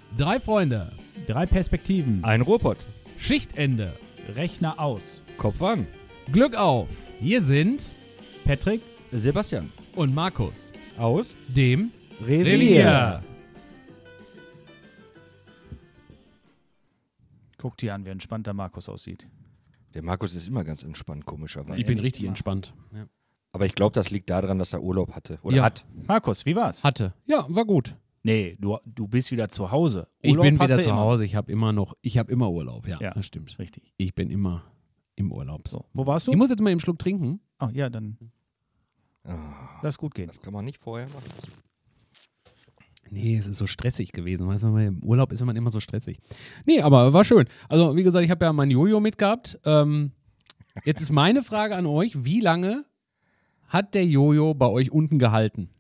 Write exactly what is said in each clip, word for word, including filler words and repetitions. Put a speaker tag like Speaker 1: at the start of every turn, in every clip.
Speaker 1: Drei Freunde.
Speaker 2: Drei Perspektiven.
Speaker 3: Ein Ruhrpott.
Speaker 1: Schichtende.
Speaker 2: Rechner aus.
Speaker 3: Kopf an.
Speaker 1: Glück auf. Hier sind
Speaker 2: Patrick
Speaker 3: Sebastian.
Speaker 1: und Markus.
Speaker 3: Aus
Speaker 1: Dem
Speaker 3: Revier.
Speaker 1: Revier.
Speaker 2: Guck dir an, wie entspannt der Markus aussieht.
Speaker 3: Der Markus ist immer ganz entspannt, komischerweise.
Speaker 1: Ich bin richtig entspannt. Ja.
Speaker 3: Aber ich glaube, das liegt daran, dass er Urlaub hatte. Oder
Speaker 1: Ja.
Speaker 3: hat.
Speaker 2: Markus, wie war's?
Speaker 1: Hatte. Ja, war gut.
Speaker 2: Nee, du, du bist wieder zu Hause.
Speaker 1: Ich
Speaker 2: Urlaub
Speaker 1: bin
Speaker 2: hast
Speaker 1: wieder
Speaker 2: du
Speaker 1: zu
Speaker 2: immer.
Speaker 1: Hause. Ich habe immer noch, ich habe immer Urlaub. Ja,
Speaker 2: Ja.
Speaker 1: das stimmt.
Speaker 2: Richtig.
Speaker 1: Ich bin immer im Urlaub.
Speaker 2: So, wo warst du?
Speaker 1: Ich muss jetzt mal einen Schluck trinken.
Speaker 2: Oh, ja, dann
Speaker 3: Ah,
Speaker 2: lass gut gehen.
Speaker 3: das kann man nicht vorher machen.
Speaker 1: Nee, es ist so stressig gewesen. Weißt du, im Urlaub ist man immer so stressig. Nee, aber war schön. Also, wie gesagt, ich habe ja mein Jojo mitgehabt. Ähm, jetzt ist meine Frage an euch: Wie lange hat der Jojo bei euch unten gehalten?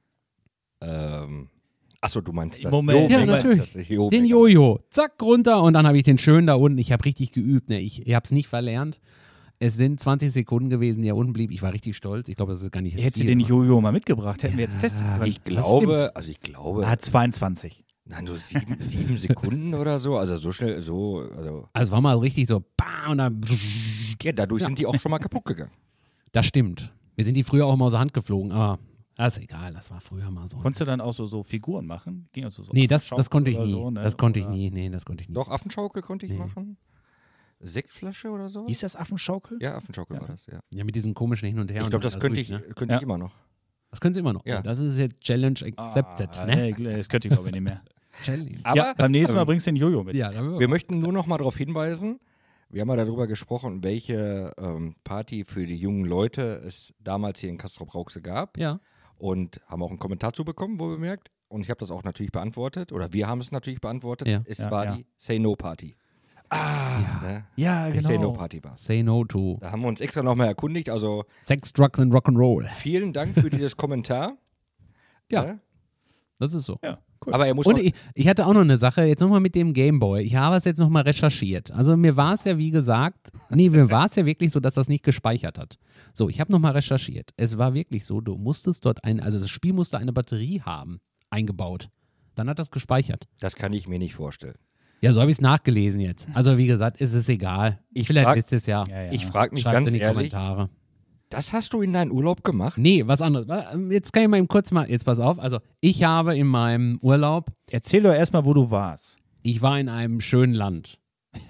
Speaker 3: Ähm, achso, du meinst das
Speaker 2: Moment,
Speaker 1: Ja,
Speaker 3: Jo-Mega-
Speaker 1: natürlich.
Speaker 3: das Jo-
Speaker 1: Den Jojo. Zack, runter und dann habe ich den schön da unten. Ich habe richtig geübt. Ne? Ich, ich habe es nicht verlernt. Es sind zwanzig Sekunden gewesen, die er unten blieb. Ich war richtig stolz. Ich glaube, das ist gar nicht jetzt
Speaker 2: Hättest du
Speaker 1: viel,
Speaker 2: den
Speaker 1: aber-
Speaker 2: Jojo mal mitgebracht, hätten wir jetzt testen können.
Speaker 3: Ich
Speaker 1: stimmt.
Speaker 3: glaube, also ich glaube,
Speaker 2: Er hat zweiundzwanzig.
Speaker 3: nein, so sieben, sieben Sekunden oder so, also so schnell, so, also,
Speaker 1: Also, es war mal richtig so, bah, und dann.
Speaker 3: ja, dadurch sind die auch schon mal kaputt gegangen.
Speaker 1: Das stimmt. Wir sind die früher auch immer aus der Hand geflogen, aber das ist egal. Das war früher mal so.
Speaker 2: Konntest du dann auch so, so Figuren machen? Ging also so
Speaker 1: Nee, das,
Speaker 2: Affenschaukel
Speaker 1: das konnte ich
Speaker 2: oder
Speaker 1: nie.
Speaker 2: So, ne?
Speaker 1: Das konnte ich
Speaker 2: Oder-
Speaker 1: nie. Nee, das konnte ich nie.
Speaker 3: Doch, Affenschaukel konnte ich
Speaker 1: Nee.
Speaker 3: machen. Sektflasche oder so?
Speaker 2: Hieß das Affenschaukel?
Speaker 3: Ja, Affenschaukel
Speaker 2: Ja.
Speaker 3: war das, ja.
Speaker 1: Ja, mit diesem komischen Hin und Her.
Speaker 3: Ich
Speaker 1: und
Speaker 3: glaube,
Speaker 1: dann
Speaker 3: das
Speaker 1: alles
Speaker 3: könnte
Speaker 1: durch,
Speaker 3: ich,
Speaker 1: ne?
Speaker 3: könnte
Speaker 2: Ja.
Speaker 3: ich immer noch.
Speaker 1: Das können sie immer noch.
Speaker 3: Ja.
Speaker 1: Das ist jetzt Challenge accepted,
Speaker 2: Ah,
Speaker 1: ne?
Speaker 2: nee, das könnte ich glaube ich nicht mehr.
Speaker 1: Challenge.
Speaker 3: Aber
Speaker 2: ja, beim nächsten Mal
Speaker 3: ähm,
Speaker 2: bringst du den Jojo mit.
Speaker 1: Ja, da
Speaker 3: wir möchten nur noch mal darauf hinweisen, wir haben ja darüber gesprochen, welche ähm, Party für die jungen Leute es damals hier in Castrop-Rauxel gab.
Speaker 1: ja.
Speaker 3: Und haben auch einen Kommentar zu bekommen, wo bemerkt. Und ich habe das auch natürlich beantwortet. Oder wir haben es natürlich beantwortet.
Speaker 1: Ja.
Speaker 3: Es
Speaker 2: Ja,
Speaker 3: war
Speaker 2: ja.
Speaker 3: die Say No Party.
Speaker 2: Ah,
Speaker 3: Ne?
Speaker 2: ja,
Speaker 3: Die Say No
Speaker 2: genau.
Speaker 3: Party war.
Speaker 1: Say no to
Speaker 3: Da haben wir uns extra nochmal erkundigt. Also
Speaker 1: Sex, Drugs and Rock'n'Roll.
Speaker 3: vielen Dank für dieses Kommentar.
Speaker 1: Ja.
Speaker 3: Ne?
Speaker 1: Das ist so.
Speaker 2: Ja, cool.
Speaker 3: Aber er muss
Speaker 1: Und
Speaker 3: auch,
Speaker 1: ich, ich hatte auch noch eine Sache, jetzt nochmal mit dem Gameboy. Ich habe es jetzt nochmal recherchiert. Also mir war es ja, wie gesagt, nee, mir war es ja wirklich so, dass das nicht gespeichert hat. So, ich habe nochmal recherchiert. Es war wirklich so, du musstest dort ein, also das Spiel musste eine Batterie haben, eingebaut. Dann hat das gespeichert.
Speaker 3: das kann ich mir nicht vorstellen.
Speaker 1: Ja, so habe ich es nachgelesen jetzt. Also wie gesagt, ist es egal.
Speaker 3: Ich
Speaker 1: Vielleicht
Speaker 3: frag-
Speaker 1: wisst ihr es ja.
Speaker 2: Ja, ja.
Speaker 3: Ich frage mich
Speaker 1: Schreibt
Speaker 3: ganz
Speaker 1: in die
Speaker 3: ehrlich,
Speaker 1: Kommentare.
Speaker 3: das hast du in deinen Urlaub gemacht?
Speaker 1: Nee, was anderes. Jetzt kann ich mal eben kurz mal, jetzt pass auf. Also ich habe in meinem Urlaub,
Speaker 2: Erzähl doch erstmal, wo du warst.
Speaker 1: ich war in einem schönen Land.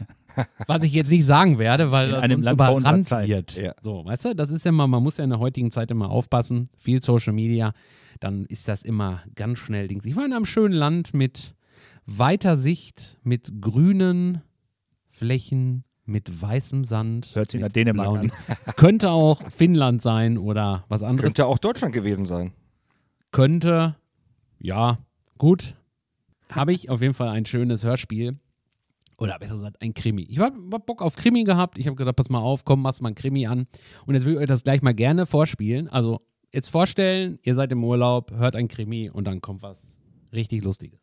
Speaker 1: Was ich jetzt nicht sagen werde, weil
Speaker 2: In
Speaker 1: das
Speaker 2: einem
Speaker 1: uns
Speaker 2: Land vor unserer
Speaker 1: überrannt
Speaker 2: Zeit.
Speaker 1: wird.
Speaker 3: Ja.
Speaker 1: So, weißt du, das ist ja immer, man muss ja in der heutigen Zeit immer aufpassen. Viel Social Media, dann ist das immer ganz schnell Dings. Ich war in einem schönen Land mit weiter Sicht, mit grünen Flächen, mit weißem Sand.
Speaker 2: Hört sich
Speaker 1: mit
Speaker 2: nach Dänemark
Speaker 1: blauen- Könnte auch Finnland sein oder was anderes.
Speaker 3: Könnte auch Deutschland gewesen sein.
Speaker 1: Könnte, ja, gut. Habe ich auf jeden Fall ein schönes Hörspiel. Oder besser gesagt, ein Krimi. Ich habe hab Bock auf Krimi gehabt. Ich habe gedacht, pass mal auf, komm, machst mal ein Krimi an. Und jetzt will ich euch das gleich mal gerne vorspielen. Also jetzt vorstellen, ihr seid im Urlaub, hört ein Krimi und dann kommt was richtig Lustiges.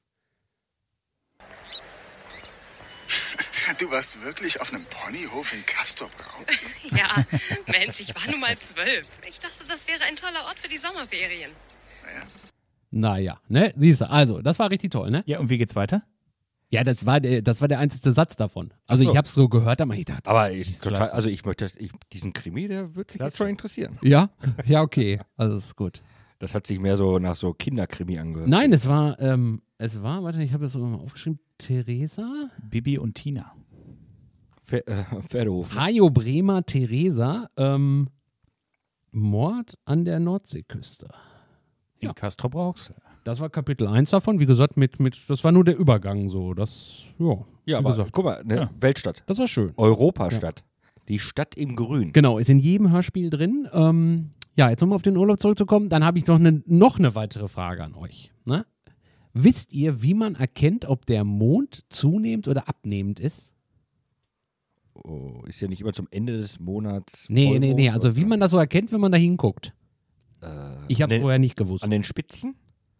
Speaker 4: Du warst wirklich auf einem Ponyhof in Castrop-Rauxel?
Speaker 5: Ja, Mensch, ich war nun mal zwölf. Ich dachte, das wäre ein toller Ort für die Sommerferien.
Speaker 1: Naja, ne? Siehst du, also, das war richtig toll, ne?
Speaker 2: Ja, und wie geht's weiter?
Speaker 1: Ja, das war der, das war der einzige Satz davon. Also
Speaker 3: Ach so.
Speaker 1: ich habe es so gehört, aber ich dachte,
Speaker 3: Aber ich, total,
Speaker 2: klasse.
Speaker 3: also ich möchte, ich, diesen Krimi, der würde mich jetzt
Speaker 2: Klasse.
Speaker 3: schon interessieren.
Speaker 1: ja, ja, okay, also ist gut.
Speaker 3: Das hat sich mehr so nach so Kinderkrimi angehört.
Speaker 1: Nein, es war, ähm, es war, warte, ich habe das sogar mal aufgeschrieben, Theresa?
Speaker 2: Bibi und Tina.
Speaker 3: Pfer äh, Pferdehof. Ne?
Speaker 1: Hajo Bremer Theresa, ähm, Mord an der Nordseeküste.
Speaker 2: In
Speaker 1: Ja.
Speaker 2: Castrop-Rauxel.
Speaker 1: Das war Kapitel eins davon, wie gesagt, mit, mit, das war nur der Übergang so, das, ja,
Speaker 3: Ja,
Speaker 1: wie
Speaker 3: aber
Speaker 1: gesagt,
Speaker 3: guck mal, ne?
Speaker 2: Ja.
Speaker 3: Weltstadt.
Speaker 1: das war schön.
Speaker 3: Europastadt. Die Stadt im Grün.
Speaker 1: Genau, ist in jedem Hörspiel drin. Ähm, ja, jetzt um auf den Urlaub zurückzukommen, dann habe ich noch eine noch eine weitere Frage an euch. Ne? Wisst ihr, wie man erkennt, ob der Mond zunehmend oder abnehmend ist?
Speaker 3: Oh, ist ja nicht immer zum Ende des Monats.
Speaker 1: Nee,
Speaker 3: Euro,
Speaker 1: nee, nee, also wie
Speaker 3: oder?
Speaker 1: man das so erkennt, wenn man da hinguckt.
Speaker 3: Äh,
Speaker 1: Ich habe
Speaker 3: an den-
Speaker 1: vorher nicht gewusst.
Speaker 3: An den Spitzen?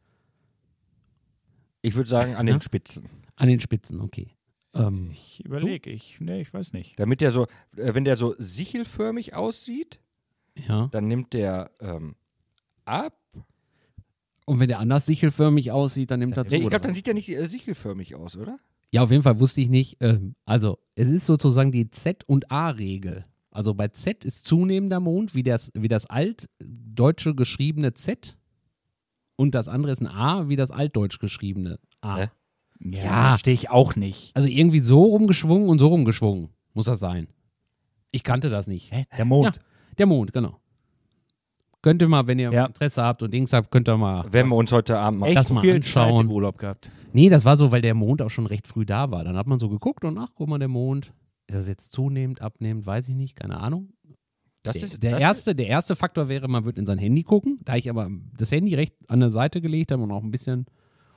Speaker 3: Ich würde sagen, an
Speaker 1: Ja.
Speaker 3: den Spitzen.
Speaker 1: An den Spitzen, okay. Ähm,
Speaker 2: Ich überlege, ich, nee, ich weiß nicht.
Speaker 3: Damit der so, äh, wenn der so sichelförmig aussieht,
Speaker 1: ja.
Speaker 3: dann nimmt der ähm, ab
Speaker 1: Und wenn der anders sichelförmig aussieht, dann nimmt er zu.
Speaker 3: Nee, ich glaube,
Speaker 1: oder?
Speaker 3: dann sieht der nicht äh, sichelförmig aus, oder?
Speaker 1: Ja, auf jeden Fall wusste ich nicht. Ähm, also, es ist sozusagen die Z- und A-Regel. Also bei Z ist zunehmender Mond, wie das, wie das altdeutsche geschriebene Z. Und das andere ist ein A, wie das altdeutsch geschriebene A.
Speaker 3: Hä?
Speaker 2: Ja,
Speaker 1: Ja.
Speaker 2: verstehe ich auch nicht.
Speaker 1: Also irgendwie so rumgeschwungen und so rumgeschwungen. Muss das sein. Ich kannte das nicht.
Speaker 2: Hä? Der Mond.
Speaker 1: Ja, der Mond, genau. Könnt ihr mal, wenn ihr
Speaker 2: Ja.
Speaker 1: Interesse habt und Dings habt, könnt ihr mal.
Speaker 3: Werden wir uns heute Abend mal.
Speaker 2: Echt
Speaker 1: das mal
Speaker 2: viel Zeit
Speaker 1: anschauen.
Speaker 2: im Urlaub gehabt.
Speaker 1: Nee, das war so, weil der Mond auch schon recht früh da war. Dann hat man so geguckt und ach, guck mal, der Mond. Ist das jetzt zunehmend, abnehmend, weiß ich nicht, keine Ahnung.
Speaker 3: Das
Speaker 1: Der,
Speaker 3: ist,
Speaker 1: der,
Speaker 3: das
Speaker 1: erste, der erste Faktor wäre, man wird in sein Handy gucken. Da ich aber das Handy recht an der Seite gelegt habe und auch ein bisschen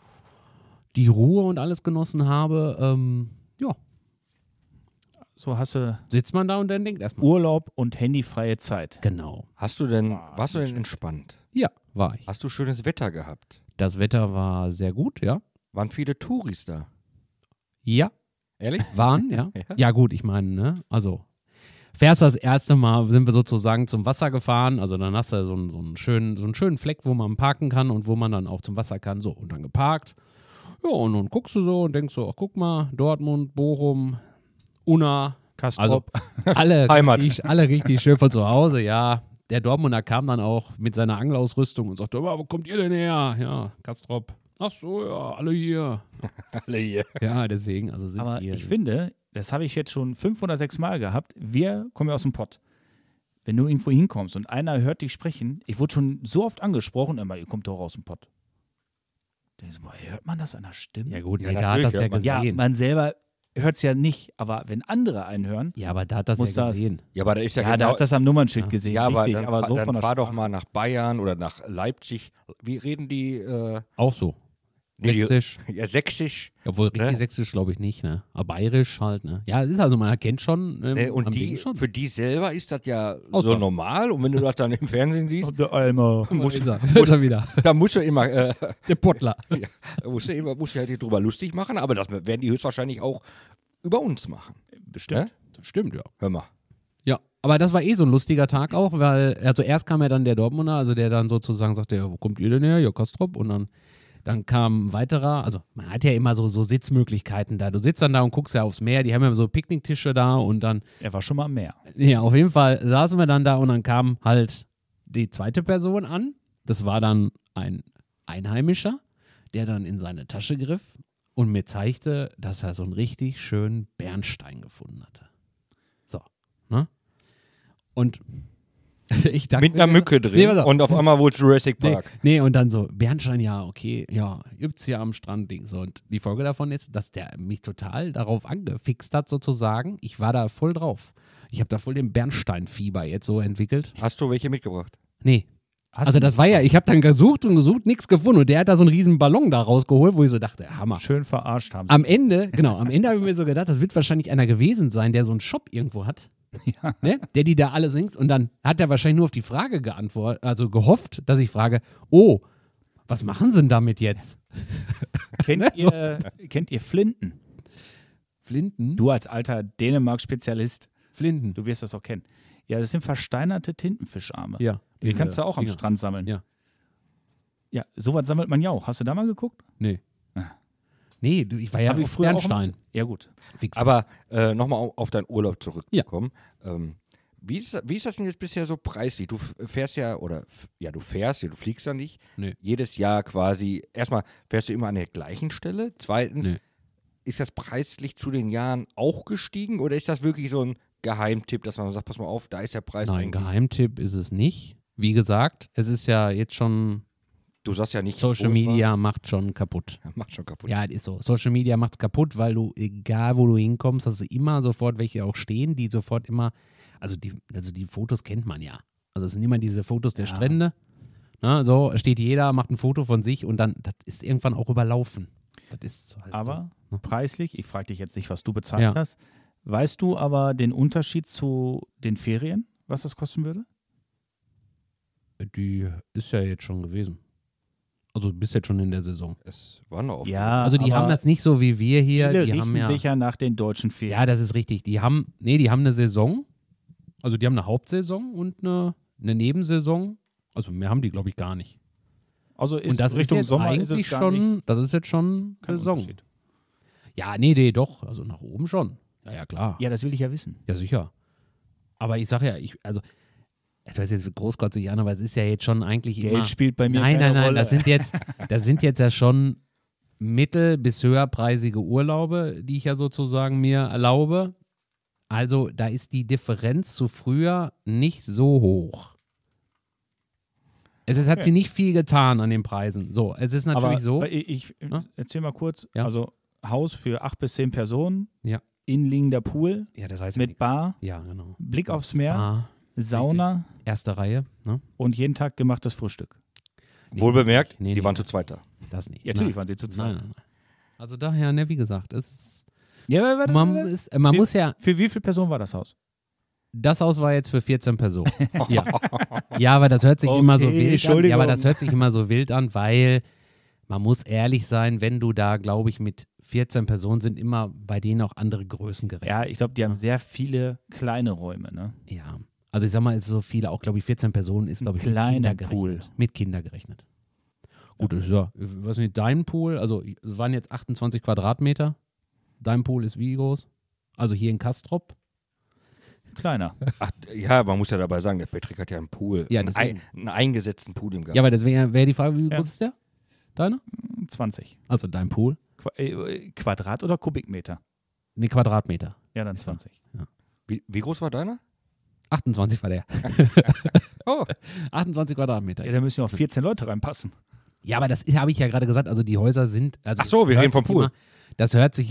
Speaker 1: die Ruhe und alles genossen habe, ähm, ja,
Speaker 2: So hast du
Speaker 1: sitzt man da und dann denkt erstmal.
Speaker 2: Urlaub und handyfreie Zeit.
Speaker 1: Genau.
Speaker 3: Hast du denn,
Speaker 2: Ah,
Speaker 3: warst du denn
Speaker 2: nicht
Speaker 3: entspannt?
Speaker 1: Ja, war ich.
Speaker 3: Hast du schönes Wetter gehabt?
Speaker 1: Das Wetter war sehr gut, ja.
Speaker 3: Waren viele Touris da?
Speaker 1: Ja,
Speaker 3: Ehrlich?
Speaker 1: waren, ja.
Speaker 3: Ja.
Speaker 1: Ja, gut, ich meine, ne, also fährst das erste Mal, sind wir sozusagen zum Wasser gefahren, also dann hast du so einen, so einen, schönen, so einen schönen Fleck, wo man parken kann und wo man dann auch zum Wasser kann, so, und dann geparkt. Ja, und dann guckst du so und denkst so, ach, guck mal, Dortmund, Bochum, Unna, also
Speaker 2: Kastrop.
Speaker 1: alle,
Speaker 3: Heimat.
Speaker 1: richtig, alle richtig schön von zu Hause, ja. Der Dortmunder kam dann auch mit seiner Angelausrüstung und sagte, "Aber wo kommt ihr denn her? Ja, Kastrop. Ach so, ja, alle hier.
Speaker 3: Alle hier.
Speaker 1: Ja, deswegen, also sind
Speaker 2: Aber
Speaker 1: wir
Speaker 2: ich finde, das habe ich jetzt schon fünf oder sechs Mal gehabt. Wir kommen ja aus dem Pott. Wenn du irgendwo hinkommst und einer hört dich sprechen, ich wurde schon so oft angesprochen, immer, ihr kommt doch aus dem Pott. Da denk ich so, boah, hört man das an der Stimme?
Speaker 1: Ja gut,
Speaker 3: Ja,
Speaker 1: nee, da hat
Speaker 3: natürlich
Speaker 1: das ja
Speaker 3: hört man.
Speaker 2: Ja,
Speaker 1: gesehen.
Speaker 2: man selber hört es ja nicht, aber wenn andere einen hören,
Speaker 1: Ja, aber da hat das
Speaker 2: Muss
Speaker 1: ja
Speaker 2: das-
Speaker 1: gesehen.
Speaker 3: Ja, aber da ist ja,
Speaker 2: ja, da
Speaker 3: genau.
Speaker 2: hat das am Nummernschild
Speaker 1: Ja.
Speaker 2: gesehen,
Speaker 3: ja, aber
Speaker 2: richtig,
Speaker 3: dann,
Speaker 2: aber so
Speaker 3: dann
Speaker 2: von der
Speaker 3: fahr doch
Speaker 2: Sprache.
Speaker 3: mal nach Bayern oder nach Leipzig. Wie reden die? Äh,
Speaker 1: Auch so.
Speaker 3: nee, die
Speaker 1: Sächsisch.
Speaker 3: ja, Sächsisch.
Speaker 1: Obwohl richtig
Speaker 3: Ne?
Speaker 1: Sächsisch glaube ich nicht, ne? Aber bayerisch halt, ne? Ja, es ist also, man erkennt schon. Ähm,
Speaker 3: Äh, und
Speaker 1: am
Speaker 3: die,
Speaker 1: Ding schon.
Speaker 3: für die selber ist das ja
Speaker 1: Auch
Speaker 3: so
Speaker 1: so.
Speaker 3: normal. Und wenn du das dann im Fernsehen siehst,
Speaker 2: Der Eimer.
Speaker 1: Muss ist er, ist er wieder.
Speaker 3: da musst du immer, äh,
Speaker 1: Der Pottler.
Speaker 3: ja, musst du immer, musst du halt drüber lustig machen. Aber das werden die höchstwahrscheinlich auch über uns machen.
Speaker 2: Bestimmt.
Speaker 3: Ne?
Speaker 1: Das stimmt, ja.
Speaker 3: Hör mal.
Speaker 1: Ja, aber das war eh so ein lustiger Tag auch, weil, also erst kam ja dann der Dortmunder, also der dann sozusagen sagte, ja, wo kommt ihr denn her? Ja, Kastrop. Und dann, dann kam ein weiterer, also man hat ja immer so, so Sitzmöglichkeiten da. Du sitzt dann da und guckst ja aufs Meer, die haben ja so Picknicktische da und dann,
Speaker 2: Er war schon mal am Meer.
Speaker 1: ja, auf jeden Fall saßen wir dann da und dann kam halt die zweite Person an. Das war dann ein Einheimischer, der dann in seine Tasche griff und mir zeigte, dass er so einen richtig schönen Bernstein gefunden hatte. So, ne? Und ich dachte
Speaker 3: Mit einer
Speaker 1: mir-
Speaker 3: Mücke drin.
Speaker 1: Nee, pass auf.
Speaker 3: und auf einmal wurde Jurassic
Speaker 1: Nee,
Speaker 3: Park.
Speaker 1: nee, und dann so, Bernstein, ja, okay, ja, gibt's hier am Strand Ding. So, und die Folge davon ist, dass der mich total darauf angefixt hat, sozusagen. Ich war da voll drauf. Ich habe da voll den Bernsteinfieber jetzt so entwickelt.
Speaker 3: Hast du welche mitgebracht?
Speaker 1: Nee.
Speaker 2: Hast
Speaker 1: Also
Speaker 2: du-
Speaker 1: das war ja, ich habe dann gesucht und gesucht, nichts gefunden. Und der hat da so einen riesen Ballon da rausgeholt, wo ich so dachte, Hammer.
Speaker 2: Schön verarscht haben.
Speaker 1: Am Ende, genau, am Ende habe ich mir so gedacht, das wird wahrscheinlich einer gewesen sein, der so einen Shop irgendwo hat.
Speaker 2: Ja.
Speaker 1: Ne? Der die da alle singt. Und dann hat er wahrscheinlich nur auf die Frage geantwortet, also gehofft, dass ich frage, oh, was machen sie denn damit jetzt?
Speaker 2: Kennt,
Speaker 1: Ne, so.
Speaker 2: ihr, kennt ihr Flinten?
Speaker 1: Flinten?
Speaker 2: Du als alter Dänemark-Spezialist,
Speaker 1: Flinten.
Speaker 2: du wirst das auch kennen. Ja, das sind versteinerte Tintenfischarme.
Speaker 1: Ja.
Speaker 2: Die kannst du auch am
Speaker 1: Dinger.
Speaker 2: Strand sammeln.
Speaker 1: Ja.
Speaker 2: Ja, sowas sammelt man ja auch. Hast du da mal geguckt?
Speaker 1: Nee.
Speaker 2: Ah.
Speaker 1: Nee, du, ich war ja
Speaker 2: Hab ich
Speaker 1: auf
Speaker 2: früher auch
Speaker 1: Bernstein.
Speaker 2: immer- Ja, gut.
Speaker 1: Wichser.
Speaker 3: Aber äh, nochmal auf deinen Urlaub zurückzukommen. Ähm, wie, ist, wie ist das denn jetzt bisher so preislich? Du f- fährst ja, oder f- ja, du fährst, ja, du fliegst ja nicht.
Speaker 1: Nee.
Speaker 3: Jedes Jahr quasi, erstmal fährst du immer an der gleichen Stelle. Zweitens,
Speaker 1: Nee.
Speaker 3: ist das preislich zu den Jahren auch gestiegen oder ist das wirklich so ein Geheimtipp, dass man sagt, pass mal auf, da ist der Preis
Speaker 1: Nein,
Speaker 3: eigentlich.
Speaker 1: Geheimtipp ist es nicht. Wie gesagt, es ist ja jetzt schon,
Speaker 3: Du sagst ja nicht,
Speaker 1: Social
Speaker 3: wo es war.
Speaker 1: Media macht schon kaputt.
Speaker 3: Macht schon kaputt.
Speaker 1: Ja, es ist so. Social Media macht's kaputt, weil du, egal wo du hinkommst, hast du immer sofort welche auch stehen, die sofort immer, also die, also die Fotos kennt man ja. Also es sind immer diese Fotos der
Speaker 2: Ja.
Speaker 1: Strände. Na, so steht jeder, macht ein Foto von sich und dann, das ist irgendwann auch überlaufen. Das ist halt
Speaker 2: Aber
Speaker 1: so. Ne?
Speaker 2: preislich, ich frage dich jetzt nicht, was du bezahlt
Speaker 1: Ja.
Speaker 2: hast. Weißt du aber den Unterschied zu den Ferien, was das kosten würde?
Speaker 1: Die ist ja jetzt schon gewesen. Also du bist jetzt schon in der Saison.
Speaker 3: Es war noch auf.
Speaker 2: Ja,
Speaker 1: Also die
Speaker 2: aber
Speaker 1: haben das nicht so wie wir hier.
Speaker 2: viele
Speaker 1: Die
Speaker 2: richten
Speaker 1: haben ja,
Speaker 2: sich ja nach den deutschen Ferien.
Speaker 1: ja, das ist richtig. Die haben, nee, die haben eine Saison. Also die haben eine Hauptsaison und eine, eine Nebensaison. Also mehr haben die, glaube ich, gar nicht.
Speaker 2: Also ist
Speaker 1: Und das
Speaker 2: Richtung
Speaker 1: ist jetzt
Speaker 2: Sommer ist
Speaker 1: eigentlich
Speaker 2: es gar
Speaker 1: schon,
Speaker 2: nicht
Speaker 1: das ist jetzt schon
Speaker 2: kein
Speaker 1: Saison.
Speaker 2: Unterschied.
Speaker 1: Ja, nee, nee, doch. Also nach oben schon. Ja, ja, klar.
Speaker 2: Ja, das will ich ja wissen.
Speaker 1: Ja, sicher. Aber ich sage ja, ich, also, ich weiß jetzt großkotzig an, aber es ist ja jetzt schon eigentlich
Speaker 2: Geld
Speaker 1: immer.
Speaker 2: spielt bei mir
Speaker 1: Nein,
Speaker 2: keine
Speaker 1: nein, nein,
Speaker 2: Rolle.
Speaker 1: das sind jetzt, das sind jetzt ja schon mittel- bis höherpreisige Urlaube, die ich ja sozusagen mir erlaube. Also da ist die Differenz zu früher nicht so hoch. Es ist, hat
Speaker 2: Okay.
Speaker 1: sie nicht viel getan an den Preisen. So, es ist natürlich
Speaker 2: Aber
Speaker 1: so.
Speaker 2: Ich, ich
Speaker 1: Ne?
Speaker 2: erzähl mal kurz.
Speaker 1: Ja.
Speaker 2: Also Haus für acht bis zehn Personen,
Speaker 1: Ja.
Speaker 2: innenliegender Pool
Speaker 1: Ja, das heißt ja
Speaker 2: mit
Speaker 1: nichts.
Speaker 2: Bar,
Speaker 1: Ja, genau.
Speaker 2: Blick aufs Meer,
Speaker 1: Ah,
Speaker 2: Sauna
Speaker 1: erste Reihe, ne?
Speaker 2: und jeden Tag gemachtes Frühstück.
Speaker 1: Nee,
Speaker 3: Wohl bemerkt,
Speaker 1: nee,
Speaker 3: die
Speaker 1: nee,
Speaker 3: waren zu
Speaker 1: das-
Speaker 3: zweit da.
Speaker 1: Das nicht.
Speaker 2: Ja, natürlich
Speaker 1: Nein.
Speaker 2: waren sie zu
Speaker 1: Nein,
Speaker 2: zweit.
Speaker 1: nein, nein. Also daher, ne, wie gesagt, es ist,
Speaker 2: Ja, warte, warte,
Speaker 1: man,
Speaker 2: warte.
Speaker 1: ist, man
Speaker 2: Wie-
Speaker 1: muss ja,
Speaker 2: Für wie viele Personen war das Haus?
Speaker 1: das Haus war jetzt für vierzehn Personen. ja. ja, aber das hört sich
Speaker 2: Okay,
Speaker 1: immer so wild an.
Speaker 2: Entschuldigung.
Speaker 1: Ja, aber das hört sich immer so wild an, weil man muss ehrlich sein, wenn du da, glaube ich, mit vierzehn Personen sind immer bei denen auch andere Größen gerechnet.
Speaker 2: Ja, ich glaube, die haben sehr viele kleine Räume, ne?
Speaker 1: Ja. Also ich sag mal, es ist so viele, auch glaube ich vierzehn Personen ist,
Speaker 2: Ein
Speaker 1: glaube ich, mit
Speaker 2: kleiner
Speaker 1: Kinder
Speaker 2: Pool.
Speaker 1: gerechnet. Mit Kinder gerechnet. Gut, das ist ja, was nicht, dein Pool, also es waren jetzt achtundzwanzig Quadratmeter. Dein Pool ist wie groß? Also hier in Kastrop.
Speaker 2: Kleiner.
Speaker 3: Ach, ja, man muss ja dabei sagen, der Patrick hat ja einen Pool.
Speaker 1: Ja,
Speaker 3: einen,
Speaker 1: deswegen.
Speaker 3: ein, einen eingesetzten Pool im Garten.
Speaker 1: Ja, aber deswegen wäre die Frage, wie
Speaker 2: Ja.
Speaker 1: groß ist der? Deiner?
Speaker 2: zwanzig.
Speaker 1: Also dein Pool?
Speaker 2: Qua äh, Quadrat oder Kubikmeter?
Speaker 1: Ne, Quadratmeter.
Speaker 2: Ja, dann
Speaker 1: Ist so.
Speaker 2: zwanzig.
Speaker 3: Wie, wie groß war deiner?
Speaker 1: achtundzwanzig war der.
Speaker 3: Oh,
Speaker 1: achtundzwanzig Quadratmeter.
Speaker 2: Ja, da müssen ja auch vierzehn Leute reinpassen.
Speaker 1: Ja, aber das habe ich ja gerade gesagt. Also die Häuser sind. Also
Speaker 3: Ach so, wir
Speaker 1: hört
Speaker 3: reden vom
Speaker 1: sich
Speaker 3: Pool.
Speaker 1: Immer, das hört sich,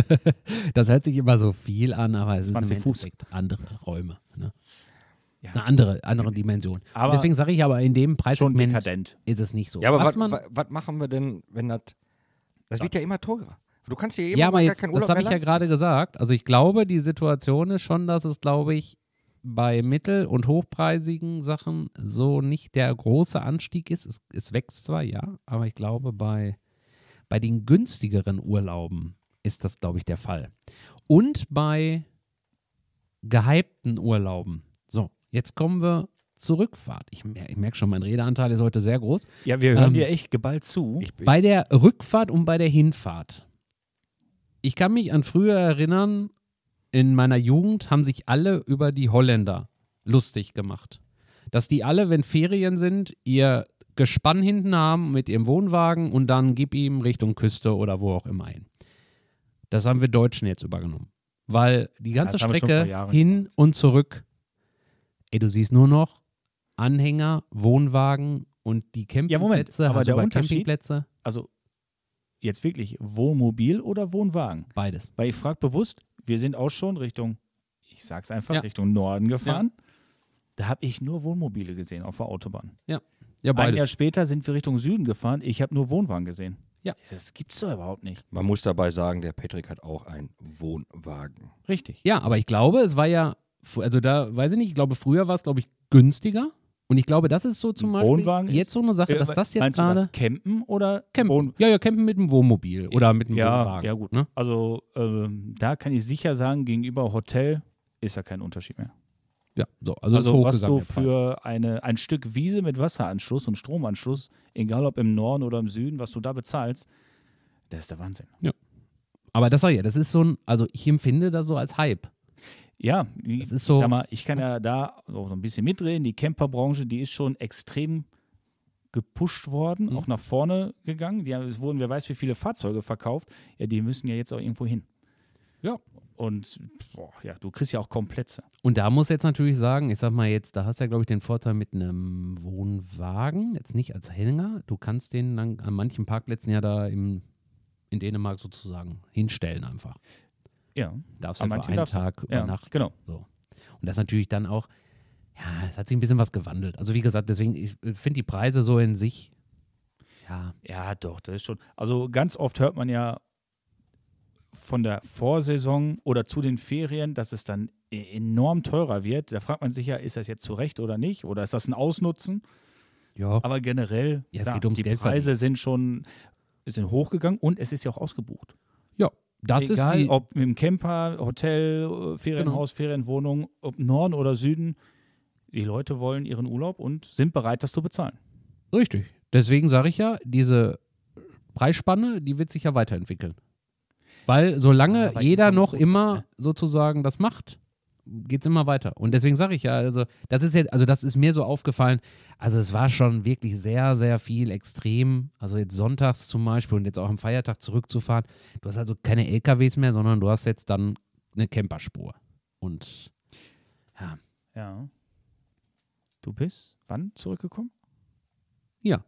Speaker 1: das hört sich immer so viel an, aber es ist im
Speaker 2: zwanzig Fuß.
Speaker 1: Endeffekt andere Räume. Ne?
Speaker 2: Ja.
Speaker 1: Das ist eine andere, andere Dimension.
Speaker 2: Aber
Speaker 1: Deswegen sage ich aber, in dem
Speaker 2: Schon
Speaker 1: Preissegment
Speaker 2: dekadent.
Speaker 1: ist es nicht so.
Speaker 3: ja, aber
Speaker 1: Was
Speaker 3: was,
Speaker 1: man,
Speaker 3: was, was machen wir denn, wenn das. Das wird ja immer teurer. Du kannst dir immer
Speaker 1: ja, aber
Speaker 3: gar
Speaker 1: jetzt,
Speaker 3: keinen
Speaker 1: das
Speaker 3: Urlaub
Speaker 1: habe ich
Speaker 3: mehr
Speaker 1: ja
Speaker 3: leisten.
Speaker 1: gerade gesagt. Also ich glaube, die Situation ist schon, dass es, glaube ich, bei mittel- und hochpreisigen Sachen so nicht der große Anstieg ist. Es, es wächst zwar, ja, aber ich glaube, bei, bei den günstigeren Urlauben ist das, glaube ich, der Fall. Und bei gehypten Urlauben. So, jetzt kommen wir zur Rückfahrt. Ich, mer ich merke schon, mein Redeanteil ist heute sehr groß.
Speaker 2: Ja, wir hören
Speaker 1: Ähm,
Speaker 2: dir echt geballt zu.
Speaker 3: Ich, ich,
Speaker 1: Bei der Rückfahrt und bei der Hinfahrt. Ich kann mich an früher erinnern, in meiner Jugend haben sich alle über die Holländer lustig gemacht. Dass die alle, wenn Ferien sind, ihr Gespann hinten haben mit ihrem Wohnwagen und dann gib ihm Richtung Küste oder wo auch immer hin. Das haben wir Deutschen jetzt übergenommen. Weil die ganze
Speaker 2: das haben wir schon
Speaker 1: Strecke
Speaker 2: vor Jahren
Speaker 1: hin
Speaker 2: gemacht.
Speaker 1: und zurück, ey, du siehst nur noch Anhänger, Wohnwagen und die Campingplätze,
Speaker 2: aber
Speaker 1: hast
Speaker 2: der
Speaker 1: du bei
Speaker 2: Unterschied-
Speaker 1: Campingplätze,
Speaker 2: Also jetzt wirklich Wohnmobil oder Wohnwagen?
Speaker 1: beides.
Speaker 2: Weil ich frage bewusst, wir sind auch schon Richtung, ich sag's einfach,
Speaker 1: Ja.
Speaker 2: Richtung Norden gefahren. Da habe ich nur Wohnmobile gesehen auf der Autobahn.
Speaker 1: Ja,
Speaker 2: Ein
Speaker 1: beides.
Speaker 2: Jahr später sind wir Richtung Süden gefahren. Ich habe nur Wohnwagen gesehen.
Speaker 1: Ja.
Speaker 2: Das gibt's doch überhaupt nicht.
Speaker 3: man muss dabei sagen, der Patrick hat auch einen Wohnwagen.
Speaker 2: Richtig.
Speaker 1: Ja, aber ich glaube, es war ja, also da weiß ich nicht, ich glaube, früher war es, glaube ich, günstiger. Und ich glaube, das ist so zum
Speaker 2: Ein
Speaker 1: Beispiel
Speaker 2: Wohnwagen ist-
Speaker 1: jetzt so eine Sache, dass
Speaker 2: Äh,
Speaker 1: das jetzt
Speaker 2: meinst du
Speaker 1: gerade
Speaker 2: das Campen oder
Speaker 1: campen.
Speaker 2: Wohn
Speaker 1: Ja, ja, campen mit dem Wohnmobil oder mit dem
Speaker 2: Ja,
Speaker 1: Wohnwagen.
Speaker 2: ja, gut.
Speaker 1: Ne?
Speaker 2: Also ähm, da kann ich sicher sagen, gegenüber Hotel ist da kein Unterschied mehr.
Speaker 1: Ja, so, also,
Speaker 2: Also,
Speaker 1: ist
Speaker 2: was
Speaker 1: hochgegangen,
Speaker 2: du
Speaker 1: der Preis.
Speaker 2: für eine, ein Stück Wiese mit Wasseranschluss und Stromanschluss, egal ob im Norden oder im Süden, was du da bezahlst, das ist der Wahnsinn.
Speaker 1: Aber das sag ich ja, das ist so ein, also ich empfinde das so als Hype.
Speaker 2: Ja, die,
Speaker 1: Das ist so-
Speaker 2: ich sag mal, ich kann ja da so so ein bisschen mitreden. Die Camperbranche, die ist schon extrem gepusht worden,
Speaker 1: Mhm.
Speaker 2: auch nach vorne gegangen. Die, haben- es wurden, wer weiß, wie viele Fahrzeuge verkauft. Ja, die müssen ja jetzt auch irgendwo hin.
Speaker 1: Ja.
Speaker 2: Und boah, ja, du kriegst ja auch kaum Plätze.
Speaker 1: Und da muss jetzt natürlich sagen, ich sag mal jetzt, da hast du ja, glaube ich, den Vorteil mit einem Wohnwagen, jetzt nicht als Hänger. Du kannst den dann an manchen Parkplätzen ja da im, in Dänemark sozusagen hinstellen einfach.
Speaker 2: Ja,
Speaker 1: Darfst
Speaker 2: an
Speaker 1: du für
Speaker 2: manchen
Speaker 1: einen
Speaker 2: darfst du.
Speaker 1: Tag
Speaker 2: ja,
Speaker 1: übernachten.
Speaker 2: genau.
Speaker 1: So. Und das natürlich dann auch, ja, es hat sich ein bisschen was gewandelt. Also wie gesagt, deswegen, ich finde die Preise so in sich, ja,
Speaker 2: Ja, doch, das ist schon. Also ganz oft hört man ja von der Vorsaison oder zu den Ferien, dass es dann e- enorm teurer wird. Da fragt man sich ja, ist das jetzt zu Recht oder nicht? Oder ist das ein Ausnutzen?
Speaker 1: ja,
Speaker 2: Aber generell,
Speaker 1: Ja, es
Speaker 2: klar,
Speaker 1: geht ums
Speaker 2: die
Speaker 1: Geld
Speaker 2: Preise sind schon sind hochgegangen und es ist ja auch ausgebucht.
Speaker 1: ja, das
Speaker 2: Egal,
Speaker 1: ist die,
Speaker 2: ob mit dem Camper, Hotel, äh, Ferienhaus, Ferienwohnung, ob Norden oder Süden, die Leute wollen ihren Urlaub und sind bereit, das zu bezahlen.
Speaker 1: richtig. Deswegen sage ich ja, diese Preisspanne, die wird sich ja weiterentwickeln. Weil solange
Speaker 2: Ja, weil
Speaker 1: jeder
Speaker 2: Income
Speaker 1: noch
Speaker 2: ist
Speaker 1: immer
Speaker 2: ne?
Speaker 1: sozusagen das macht, geht es immer weiter. Und deswegen sage ich ja, also das ist jetzt, also das ist mir so aufgefallen, also es war schon wirklich sehr, sehr viel extrem, also jetzt sonntags zum Beispiel und jetzt auch am Feiertag zurückzufahren. Du hast also keine L K Ws mehr, sondern du hast jetzt dann eine Camperspur. Und ja,
Speaker 2: Ja. Du bist wann zurückgekommen?
Speaker 1: ja.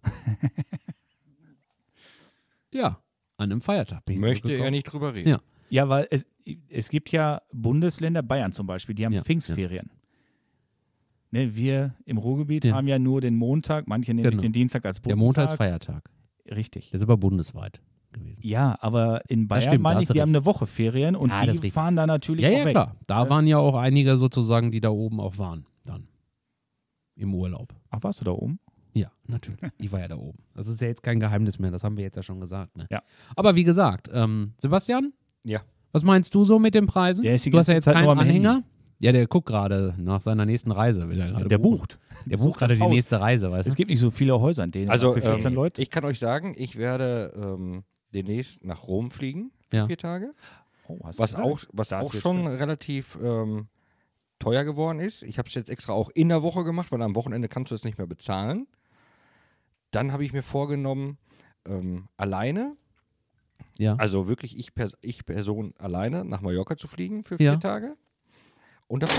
Speaker 1: Ja, an einem Feiertag bin ich
Speaker 3: Möchte er
Speaker 1: zurückgekommen.
Speaker 3: nicht drüber reden.
Speaker 1: Ja.
Speaker 2: Ja, weil es, es gibt ja Bundesländer, Bayern zum Beispiel, die haben
Speaker 1: Ja,
Speaker 2: Pfingstferien. Ne, wir im Ruhrgebiet
Speaker 1: Ja.
Speaker 2: haben ja nur den Montag, manche nehmen
Speaker 1: Genau.
Speaker 2: den Dienstag als
Speaker 1: Der
Speaker 2: Brückentag.
Speaker 1: Montag ist Feiertag.
Speaker 2: Richtig.
Speaker 1: Das ist aber bundesweit gewesen.
Speaker 2: Ja, aber in Bayern,
Speaker 1: stimmt, da
Speaker 2: meine ich,
Speaker 1: hast du
Speaker 2: die haben
Speaker 1: recht.
Speaker 2: eine Woche Ferien und
Speaker 1: Ja, das ist
Speaker 2: die
Speaker 1: richtig.
Speaker 2: fahren da natürlich
Speaker 1: Ja,
Speaker 2: auch
Speaker 1: ja,
Speaker 2: weg.
Speaker 1: klar. Da waren ja auch einige sozusagen, die da oben auch waren. Dann. Im Urlaub.
Speaker 2: Ach, warst du da oben?
Speaker 1: Ja, natürlich. Ich war ja da oben. Das ist ja jetzt kein Geheimnis mehr. Das haben wir jetzt ja schon gesagt. Ne?
Speaker 2: Ja.
Speaker 1: Aber wie gesagt, ähm, Sebastian,
Speaker 3: Ja.
Speaker 1: was meinst du so mit den Preisen?
Speaker 2: Der ist die
Speaker 1: du hast ja
Speaker 2: ganze
Speaker 1: jetzt
Speaker 2: Zeit nur
Speaker 1: keinen
Speaker 2: am
Speaker 1: Anhänger.
Speaker 2: Handy.
Speaker 1: Ja, der guckt gerade nach seiner nächsten Reise. Will er gerade
Speaker 2: Der
Speaker 1: buchen.
Speaker 2: bucht.
Speaker 1: Der
Speaker 2: sucht
Speaker 1: bucht gerade
Speaker 2: das
Speaker 1: die
Speaker 2: Haus.
Speaker 1: nächste Reise, weißt
Speaker 2: Es
Speaker 1: du?
Speaker 2: gibt nicht so viele Häuser in denen
Speaker 3: Also
Speaker 2: für vierzehn
Speaker 3: ähm,
Speaker 2: Leute.
Speaker 3: ich kann euch sagen, ich werde ähm, demnächst nach Rom fliegen für
Speaker 1: Ja.
Speaker 3: vier Tage.
Speaker 2: Oh, hast du
Speaker 3: Was
Speaker 2: gesagt?
Speaker 3: auch, was
Speaker 2: Das
Speaker 3: auch
Speaker 2: ist
Speaker 3: schon
Speaker 2: schön.
Speaker 3: relativ ähm, teuer geworden ist. Ich habe es jetzt extra auch in der Woche gemacht, weil am Wochenende kannst du es nicht mehr bezahlen. Dann habe ich mir vorgenommen, ähm, alleine,
Speaker 1: Ja.
Speaker 3: also wirklich ich, Pers ich Person alleine nach Mallorca zu fliegen für vier
Speaker 1: Ja.
Speaker 3: Tage und da,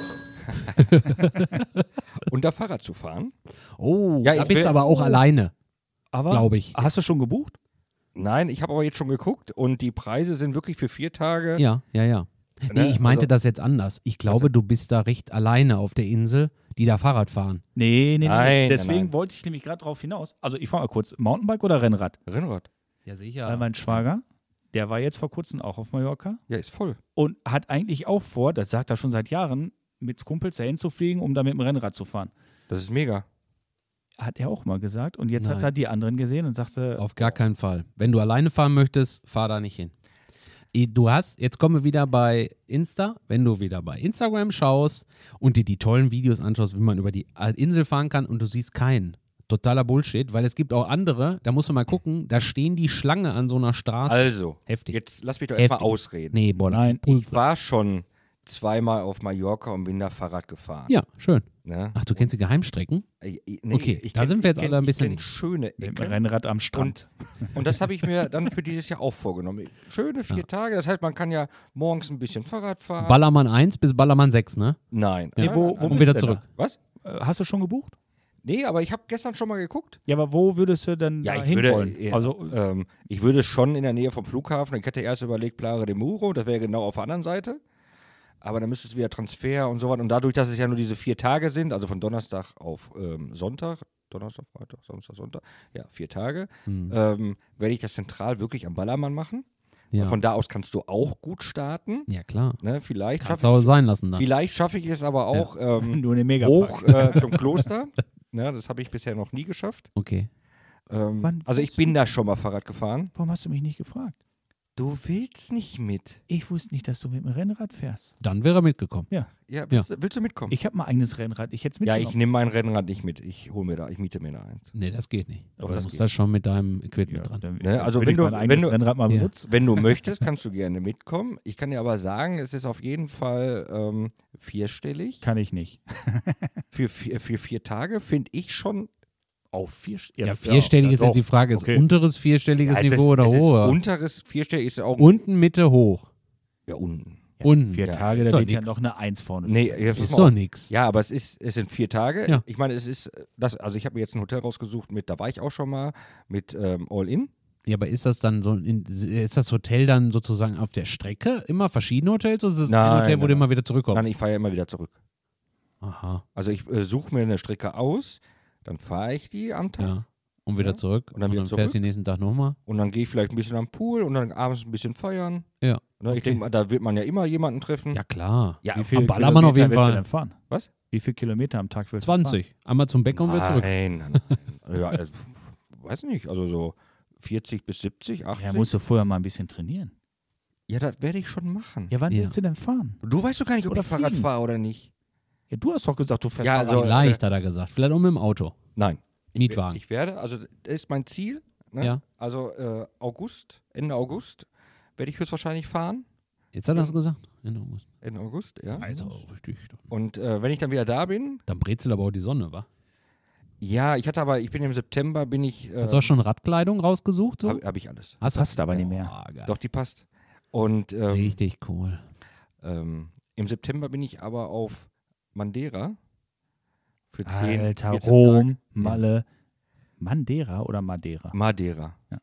Speaker 3: und da Fahrrad zu fahren.
Speaker 1: Oh,
Speaker 3: Ja,
Speaker 1: da
Speaker 3: ich
Speaker 1: bist
Speaker 3: will-
Speaker 1: du aber auch alleine,
Speaker 2: Aber
Speaker 1: glaube ich.
Speaker 2: hast du schon gebucht?
Speaker 3: Nein, ich habe aber jetzt schon geguckt und die Preise sind wirklich für vier Tage.
Speaker 1: Ja, ja, ja. Nee,
Speaker 3: Ne?
Speaker 1: ich meinte
Speaker 3: Also-
Speaker 1: das jetzt anders. Ich glaube, du bist da recht alleine auf der Insel, die da Fahrrad fahren.
Speaker 2: Nee, nee, nee.
Speaker 3: Nein,
Speaker 2: Deswegen
Speaker 3: nein, nein.
Speaker 2: wollte ich nämlich gerade drauf hinaus. Also ich fahre mal kurz. Mountainbike oder Rennrad?
Speaker 3: Rennrad.
Speaker 1: Ja, sicher.
Speaker 2: Weil mein Schwager, der war jetzt vor kurzem auch auf Mallorca
Speaker 3: Ja, ist voll.
Speaker 2: und hat eigentlich auch vor, das sagt er schon seit Jahren, mit Kumpels dahin zu fliegen, um da mit dem Rennrad zu fahren.
Speaker 3: Das ist mega.
Speaker 2: Hat er auch mal gesagt. Und jetzt hat
Speaker 1: Nein.
Speaker 2: er die anderen gesehen und sagte,
Speaker 1: Auf gar keinen Fall. Wenn du alleine fahren möchtest, fahr da nicht hin. I- Du hast, jetzt kommen wir wieder bei Insta, wenn du wieder bei Instagram schaust und dir die tollen Videos anschaust, wie man über die Insel fahren kann und du siehst keinen. Totaler Bullshit, weil es gibt auch andere, da musst du mal gucken, da stehen die Schlange an so einer Straße.
Speaker 3: Also,
Speaker 1: Heftig.
Speaker 3: jetzt lass mich doch
Speaker 1: Heftig.
Speaker 3: erstmal ausreden.
Speaker 1: Nee, boah,
Speaker 2: Nein,
Speaker 3: Ich war schon zweimal auf Mallorca und bin da Fahrrad gefahren.
Speaker 1: Ja, schön.
Speaker 3: Ne?
Speaker 1: Ach, du kennst die Geheimstrecken?
Speaker 3: Äh, äh, nee,
Speaker 1: Okay,
Speaker 3: ich
Speaker 1: da
Speaker 3: kenn-
Speaker 1: sind wir jetzt
Speaker 3: ich kenn-
Speaker 1: alle ein bisschen
Speaker 3: Ich kenn
Speaker 1: nicht.
Speaker 3: schöne
Speaker 2: mit dem
Speaker 3: Ecken.
Speaker 2: Rennrad am Strand.
Speaker 3: Und das habe ich mir dann für dieses Jahr auch vorgenommen. Schöne vier
Speaker 1: Ja.
Speaker 3: Tage. Das heißt, man kann ja morgens ein bisschen Fahrrad fahren.
Speaker 1: Ballermann eins bis Ballermann sechs, ne?
Speaker 3: Nein.
Speaker 1: Ja.
Speaker 2: Nee, wo, wo
Speaker 1: Und
Speaker 2: bist
Speaker 1: wieder
Speaker 2: du denn
Speaker 1: zurück.
Speaker 3: Was?
Speaker 2: Da? Äh, Hast du schon gebucht?
Speaker 3: Nee, aber ich habe gestern schon mal geguckt.
Speaker 2: Ja, aber wo würdest du denn
Speaker 3: Ja,
Speaker 2: da
Speaker 3: ich würde,
Speaker 2: hinwollen?
Speaker 3: äh,
Speaker 2: Also,
Speaker 3: ähm, ich würde schon in der Nähe vom Flughafen. Ich hätte erst überlegt, Playa de Muro, das wäre genau auf der anderen Seite. Aber dann müsste es wieder Transfer und so was. Und dadurch, dass es ja nur diese vier Tage sind, also von Donnerstag auf ähm, Sonntag, Donnerstag, Freitag, Samstag, Sonntag, ja, vier Tage,
Speaker 1: Hm.
Speaker 3: ähm, werde ich das zentral wirklich am Ballermann machen.
Speaker 1: Ja.
Speaker 3: Von da aus kannst du auch gut starten.
Speaker 1: ja, klar.
Speaker 3: Ne? Vielleicht
Speaker 1: Kannst
Speaker 3: schaffe
Speaker 1: du auch
Speaker 3: ich,
Speaker 1: sein lassen dann.
Speaker 3: vielleicht schaffe ich es aber auch ähm,
Speaker 2: nur eine Megapark.
Speaker 3: hoch äh, zum Kloster. Ne? Das habe ich bisher noch nie geschafft.
Speaker 1: Okay.
Speaker 3: Ähm,
Speaker 2: Wann
Speaker 3: also ich
Speaker 2: fährst
Speaker 3: bin da schon mal Fahrrad gefahren.
Speaker 2: Warum hast du mich nicht gefragt?
Speaker 3: Du willst nicht mit.
Speaker 2: Ich wusste nicht, dass du mit dem Rennrad fährst.
Speaker 1: Dann wäre er mitgekommen.
Speaker 3: Ja, willst, Du, willst du mitkommen?
Speaker 2: Ich habe mein eigenes Rennrad. Ich hätte es
Speaker 3: ja,
Speaker 2: mitgenommen.
Speaker 3: ich nehme mein Rennrad nicht mit. Ich hole mir da, ich miete mir da eins.
Speaker 1: Nee, das geht nicht.
Speaker 3: Doch,
Speaker 1: du
Speaker 3: das
Speaker 1: musst
Speaker 3: geht.
Speaker 1: das schon mit deinem Equipment
Speaker 2: Ja,
Speaker 1: dran.
Speaker 2: dann,
Speaker 3: Ne, also
Speaker 2: will
Speaker 3: wenn
Speaker 2: ich
Speaker 3: du-
Speaker 2: mein eigenes
Speaker 3: wenn du-
Speaker 2: Rennrad mal
Speaker 1: Ja.
Speaker 2: benutzen.
Speaker 3: Wenn du möchtest, kannst du gerne mitkommen. Ich kann dir aber sagen, es ist auf jeden Fall ähm, vierstellig.
Speaker 2: Kann ich nicht.
Speaker 3: Für vier, für vier Tage finde ich schon.
Speaker 2: Auf vier
Speaker 1: Ja, vierstellig ist
Speaker 2: ja,
Speaker 1: jetzt die Frage, ist
Speaker 2: okay.
Speaker 1: unteres vierstelliges
Speaker 3: Ja, es
Speaker 1: Niveau
Speaker 3: ist,
Speaker 1: oder
Speaker 3: es ist
Speaker 1: hoher?
Speaker 3: Unteres vierstellig ist auch.
Speaker 1: Unten, Mitte, hoch.
Speaker 3: Ja, unten.
Speaker 2: Ja,
Speaker 1: unten.
Speaker 2: Vier
Speaker 3: Ja,
Speaker 2: Tage,
Speaker 1: ist
Speaker 2: da
Speaker 1: doch
Speaker 2: wird ja
Speaker 1: nix.
Speaker 2: noch eine Eins vorne.
Speaker 3: Nee,
Speaker 2: stehen.
Speaker 3: jetzt pass
Speaker 1: Ist
Speaker 3: mal
Speaker 1: doch
Speaker 3: auf.
Speaker 1: nix.
Speaker 3: Ja, aber es ist, es sind vier Tage.
Speaker 1: Ja.
Speaker 3: Ich meine, es ist das, also ich habe mir jetzt ein Hotel rausgesucht mit, da war ich auch schon mal, mit ähm, All-In.
Speaker 1: Ja, aber ist das dann so, in, ist das Hotel dann sozusagen auf der Strecke? Immer verschiedene Hotels oder ist das
Speaker 3: Nein,
Speaker 1: ein Hotel, wo
Speaker 3: nein,
Speaker 1: du immer
Speaker 3: nein.
Speaker 1: wieder zurückkommst?
Speaker 3: Nein, ich fahre ja immer wieder zurück.
Speaker 1: Aha,
Speaker 3: Also ich äh, suche mir eine Strecke aus, dann fahre ich die am Tag
Speaker 1: ja. Und wieder
Speaker 3: Ja.
Speaker 1: zurück.
Speaker 3: Und dann wieder
Speaker 1: fährst du
Speaker 3: zurück.
Speaker 1: den nächsten Tag nochmal.
Speaker 3: und dann gehe ich vielleicht ein bisschen am Pool und dann abends ein bisschen feiern.
Speaker 1: Ja.
Speaker 3: Ne,
Speaker 1: Okay.
Speaker 3: Ich denke mal, da wird man ja immer jemanden treffen.
Speaker 1: Ja, klar.
Speaker 3: Ja,
Speaker 2: Wie viel
Speaker 1: am Ballermann auf jeden
Speaker 2: willst du
Speaker 1: Fall.
Speaker 2: denn fahren?
Speaker 3: Was?
Speaker 2: Wie viele Kilometer am Tag willst du
Speaker 1: zwanzig. Einmal zum Bäcker und wieder zurück.
Speaker 3: Nein, nein, nein. ja, also, weiß nicht, also so vierzig bis siebzig,
Speaker 2: fahren?
Speaker 3: achtzig.
Speaker 2: Ja, musst du vorher mal ein bisschen trainieren.
Speaker 3: Ja, das werde ich schon machen.
Speaker 2: Ja, wann
Speaker 1: Ja.
Speaker 2: willst du denn fahren?
Speaker 3: Du weißt doch gar nicht, ob
Speaker 2: Oder
Speaker 3: ich Fahrrad
Speaker 2: fliegen.
Speaker 3: fahre oder nicht.
Speaker 2: Ja, du hast doch gesagt, du fährst
Speaker 3: Ja,
Speaker 2: Fahrrad.
Speaker 3: also-
Speaker 1: Vielleicht, hat er gesagt. Vielleicht auch mit dem Auto.
Speaker 3: Nein.
Speaker 1: Mietwagen.
Speaker 3: Ich werde, also das ist mein Ziel. Ne?
Speaker 1: Ja.
Speaker 3: Also äh, August, Ende August werde ich höchstwahrscheinlich fahren.
Speaker 1: Jetzt hat er es gesagt. Ende August.
Speaker 3: Ende August, ja.
Speaker 1: Also, richtig.
Speaker 3: Und äh, wenn ich dann wieder da bin,
Speaker 1: Dann brezelt aber auch die Sonne, wa?
Speaker 3: ja, ich hatte aber, ich bin im September, bin ich. Äh,
Speaker 1: Hast du auch schon Radkleidung rausgesucht? So?
Speaker 3: Habe hab ich alles.
Speaker 1: Hast du?
Speaker 2: Passt aber nicht mehr.
Speaker 1: Oh, geil.
Speaker 3: Doch, die passt. Und ähm,
Speaker 1: Richtig cool.
Speaker 3: ähm, im September bin ich aber auf Madeira. Für zehn,
Speaker 2: Alter,
Speaker 3: vierzehn
Speaker 2: Rom,
Speaker 3: Tage.
Speaker 2: Malle. Madeira oder Madeira?
Speaker 3: Madeira.
Speaker 2: Ja.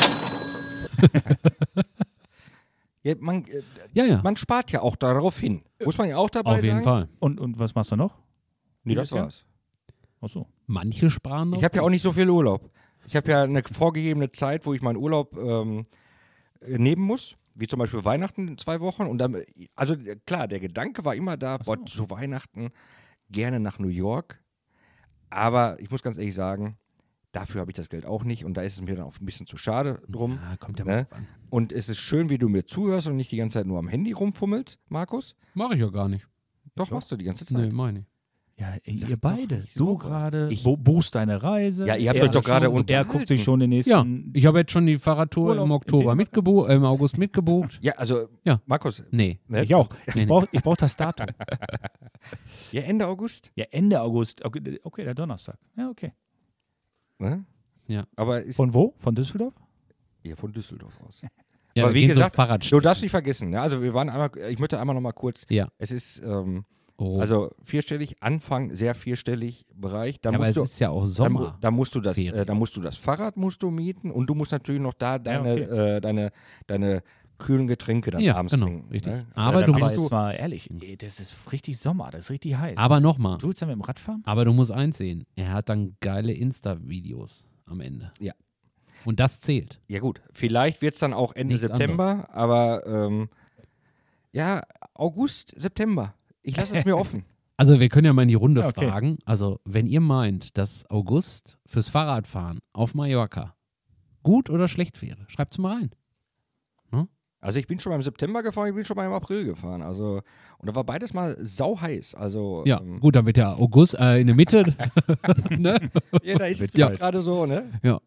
Speaker 3: Ja, man, äh,
Speaker 1: Ja, ja.
Speaker 3: man spart ja auch darauf hin. Muss man ja auch dabei
Speaker 1: Auf jeden
Speaker 3: sagen.
Speaker 1: Fall.
Speaker 2: Und, und was machst du noch?
Speaker 3: Nee, das
Speaker 2: Dieses Jahr?
Speaker 3: war's.
Speaker 2: Ach so.
Speaker 1: Manche sparen noch.
Speaker 3: Ich habe ja auch nicht so viel Urlaub. Ich habe ja eine vorgegebene Zeit, wo ich meinen Urlaub ähm, nehmen muss, wie zum Beispiel Weihnachten in zwei Wochen. Und dann, also klar, der Gedanke war immer da,
Speaker 2: so.
Speaker 3: boah, zu Weihnachten gerne nach New York. Aber ich muss ganz ehrlich sagen, dafür habe ich das Geld auch nicht und da ist es mir dann auch ein bisschen zu schade drum.
Speaker 1: Ja, kommt ja
Speaker 3: Ne?
Speaker 1: mal an.
Speaker 3: Und es ist schön, wie du mir zuhörst und nicht die ganze Zeit nur am Handy rumfummelst, Markus.
Speaker 1: Mach ich ja gar nicht.
Speaker 3: Doch, machst du die ganze Zeit.
Speaker 1: Nee, meine ich.
Speaker 2: Ja,
Speaker 3: Sag
Speaker 2: ihr
Speaker 3: doch
Speaker 2: beide.
Speaker 3: nicht so
Speaker 2: Du
Speaker 3: was.
Speaker 2: gerade
Speaker 3: Ich-
Speaker 2: bu- buchst deine Reise.
Speaker 3: Ja, ihr habt
Speaker 2: Er-
Speaker 3: euch doch gerade
Speaker 2: schon-
Speaker 3: unterhalten.
Speaker 2: Er guckt sich schon den nächsten.
Speaker 1: Ja, ich habe jetzt schon die Fahrradtour
Speaker 2: Urlaub
Speaker 1: im
Speaker 2: in
Speaker 1: Oktober
Speaker 2: Dänemark.
Speaker 1: mitgebucht, äh, im August mitgebucht.
Speaker 3: Ja, also,
Speaker 1: Ja.
Speaker 3: Markus,
Speaker 1: Nee.
Speaker 3: ne?
Speaker 2: Ich auch.
Speaker 1: Nee, nee.
Speaker 2: Ich brauche ich brauch das Datum.
Speaker 3: Ja, Ende August.
Speaker 2: Ja, Ende August. Okay, okay, der Donnerstag. Ja, okay.
Speaker 3: Ne?
Speaker 1: Ja.
Speaker 3: Aber ist
Speaker 2: Von wo? Von Düsseldorf?
Speaker 3: ja, von Düsseldorf aus.
Speaker 1: Ja,
Speaker 3: Aber
Speaker 1: wir
Speaker 3: wie
Speaker 1: gehen so
Speaker 3: gesagt,
Speaker 1: Fahrrad
Speaker 3: Du darfst nicht vergessen, ne? Also wir waren einmal, ich möchte einmal noch mal kurz,
Speaker 1: Ja.
Speaker 3: es ist ähm,
Speaker 1: Oh.
Speaker 3: also vierstellig, Anfang sehr vierstellig Bereich. Da
Speaker 1: ja, aber
Speaker 3: musst
Speaker 1: es
Speaker 3: du,
Speaker 1: ist ja auch
Speaker 3: da, mu-
Speaker 1: Sommer.
Speaker 3: da musst du das,
Speaker 1: Ferien.
Speaker 3: äh, da musst du das Fahrrad musst du mieten und du musst natürlich noch da deine,
Speaker 2: okay.
Speaker 3: äh, deine, deine kühlen Getränke dann
Speaker 1: Ja,
Speaker 3: abends
Speaker 1: genau,
Speaker 3: trinken.
Speaker 1: richtig.
Speaker 3: Ne?
Speaker 1: Aber
Speaker 3: Äh,
Speaker 1: du
Speaker 3: dann
Speaker 2: Aber
Speaker 1: bist
Speaker 3: bist
Speaker 2: jetzt mal ehrlich, ey, das ist richtig Sommer, das ist richtig heiß.
Speaker 1: aber nochmal.
Speaker 2: du willst ja mit dem Rad fahren?
Speaker 1: Aber du musst eins sehen. Er hat dann geile Insta-Videos am Ende.
Speaker 3: Ja.
Speaker 1: Und das zählt.
Speaker 3: Ja gut, vielleicht wird es dann auch Ende
Speaker 1: Nichts
Speaker 3: September, aber ähm, ja, August, September. Ich lasse es mir offen.
Speaker 1: Also wir können ja mal in die Runde
Speaker 2: Ja, okay.
Speaker 1: fragen. Also wenn ihr meint, dass August fürs Fahrradfahren auf Mallorca gut oder schlecht wäre, schreibt es mal rein.
Speaker 3: Also ich bin schon mal im September gefahren, ich bin schon mal im April gefahren. Also, und da war beides mal sau heiß. Also,
Speaker 1: Ja,
Speaker 3: ähm,
Speaker 1: gut, dann wird ja August äh, in der Mitte. ne?
Speaker 3: ja, da ist es
Speaker 1: Ja.
Speaker 3: vielleicht gerade so, ne?
Speaker 1: Ja.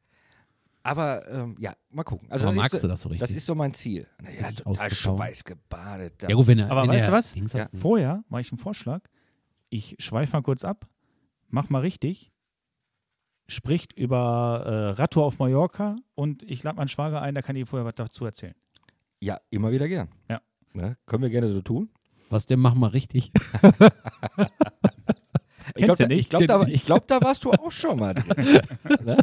Speaker 3: Aber ähm, ja, mal gucken. Also
Speaker 1: Aber
Speaker 3: das
Speaker 1: magst
Speaker 3: ist,
Speaker 1: du das so richtig?
Speaker 3: Das ist so mein Ziel. Naja,
Speaker 1: Richtig
Speaker 3: total
Speaker 1: auszubauen.
Speaker 3: schweiß gebadet. Da.
Speaker 1: Ja gut, wenn er,
Speaker 2: Aber
Speaker 1: wenn
Speaker 2: weißt
Speaker 1: er
Speaker 2: du was?
Speaker 1: Dings
Speaker 3: Ja.
Speaker 1: hast,
Speaker 2: Vorher mache ich einen Vorschlag. Ich schweife mal kurz ab, mach mal richtig, spricht über äh, Radtour auf Mallorca und ich lade meinen Schwager ein, der kann dir vorher was dazu erzählen.
Speaker 3: Ja, immer wieder gern.
Speaker 2: Ja.
Speaker 3: Ne? Können wir gerne so tun.
Speaker 1: was der macht mal richtig.
Speaker 3: Ich
Speaker 2: Kennst
Speaker 3: glaube,
Speaker 2: du nicht?
Speaker 3: ich glaub, da, ich glaub, da warst du auch schon mal drin. ne?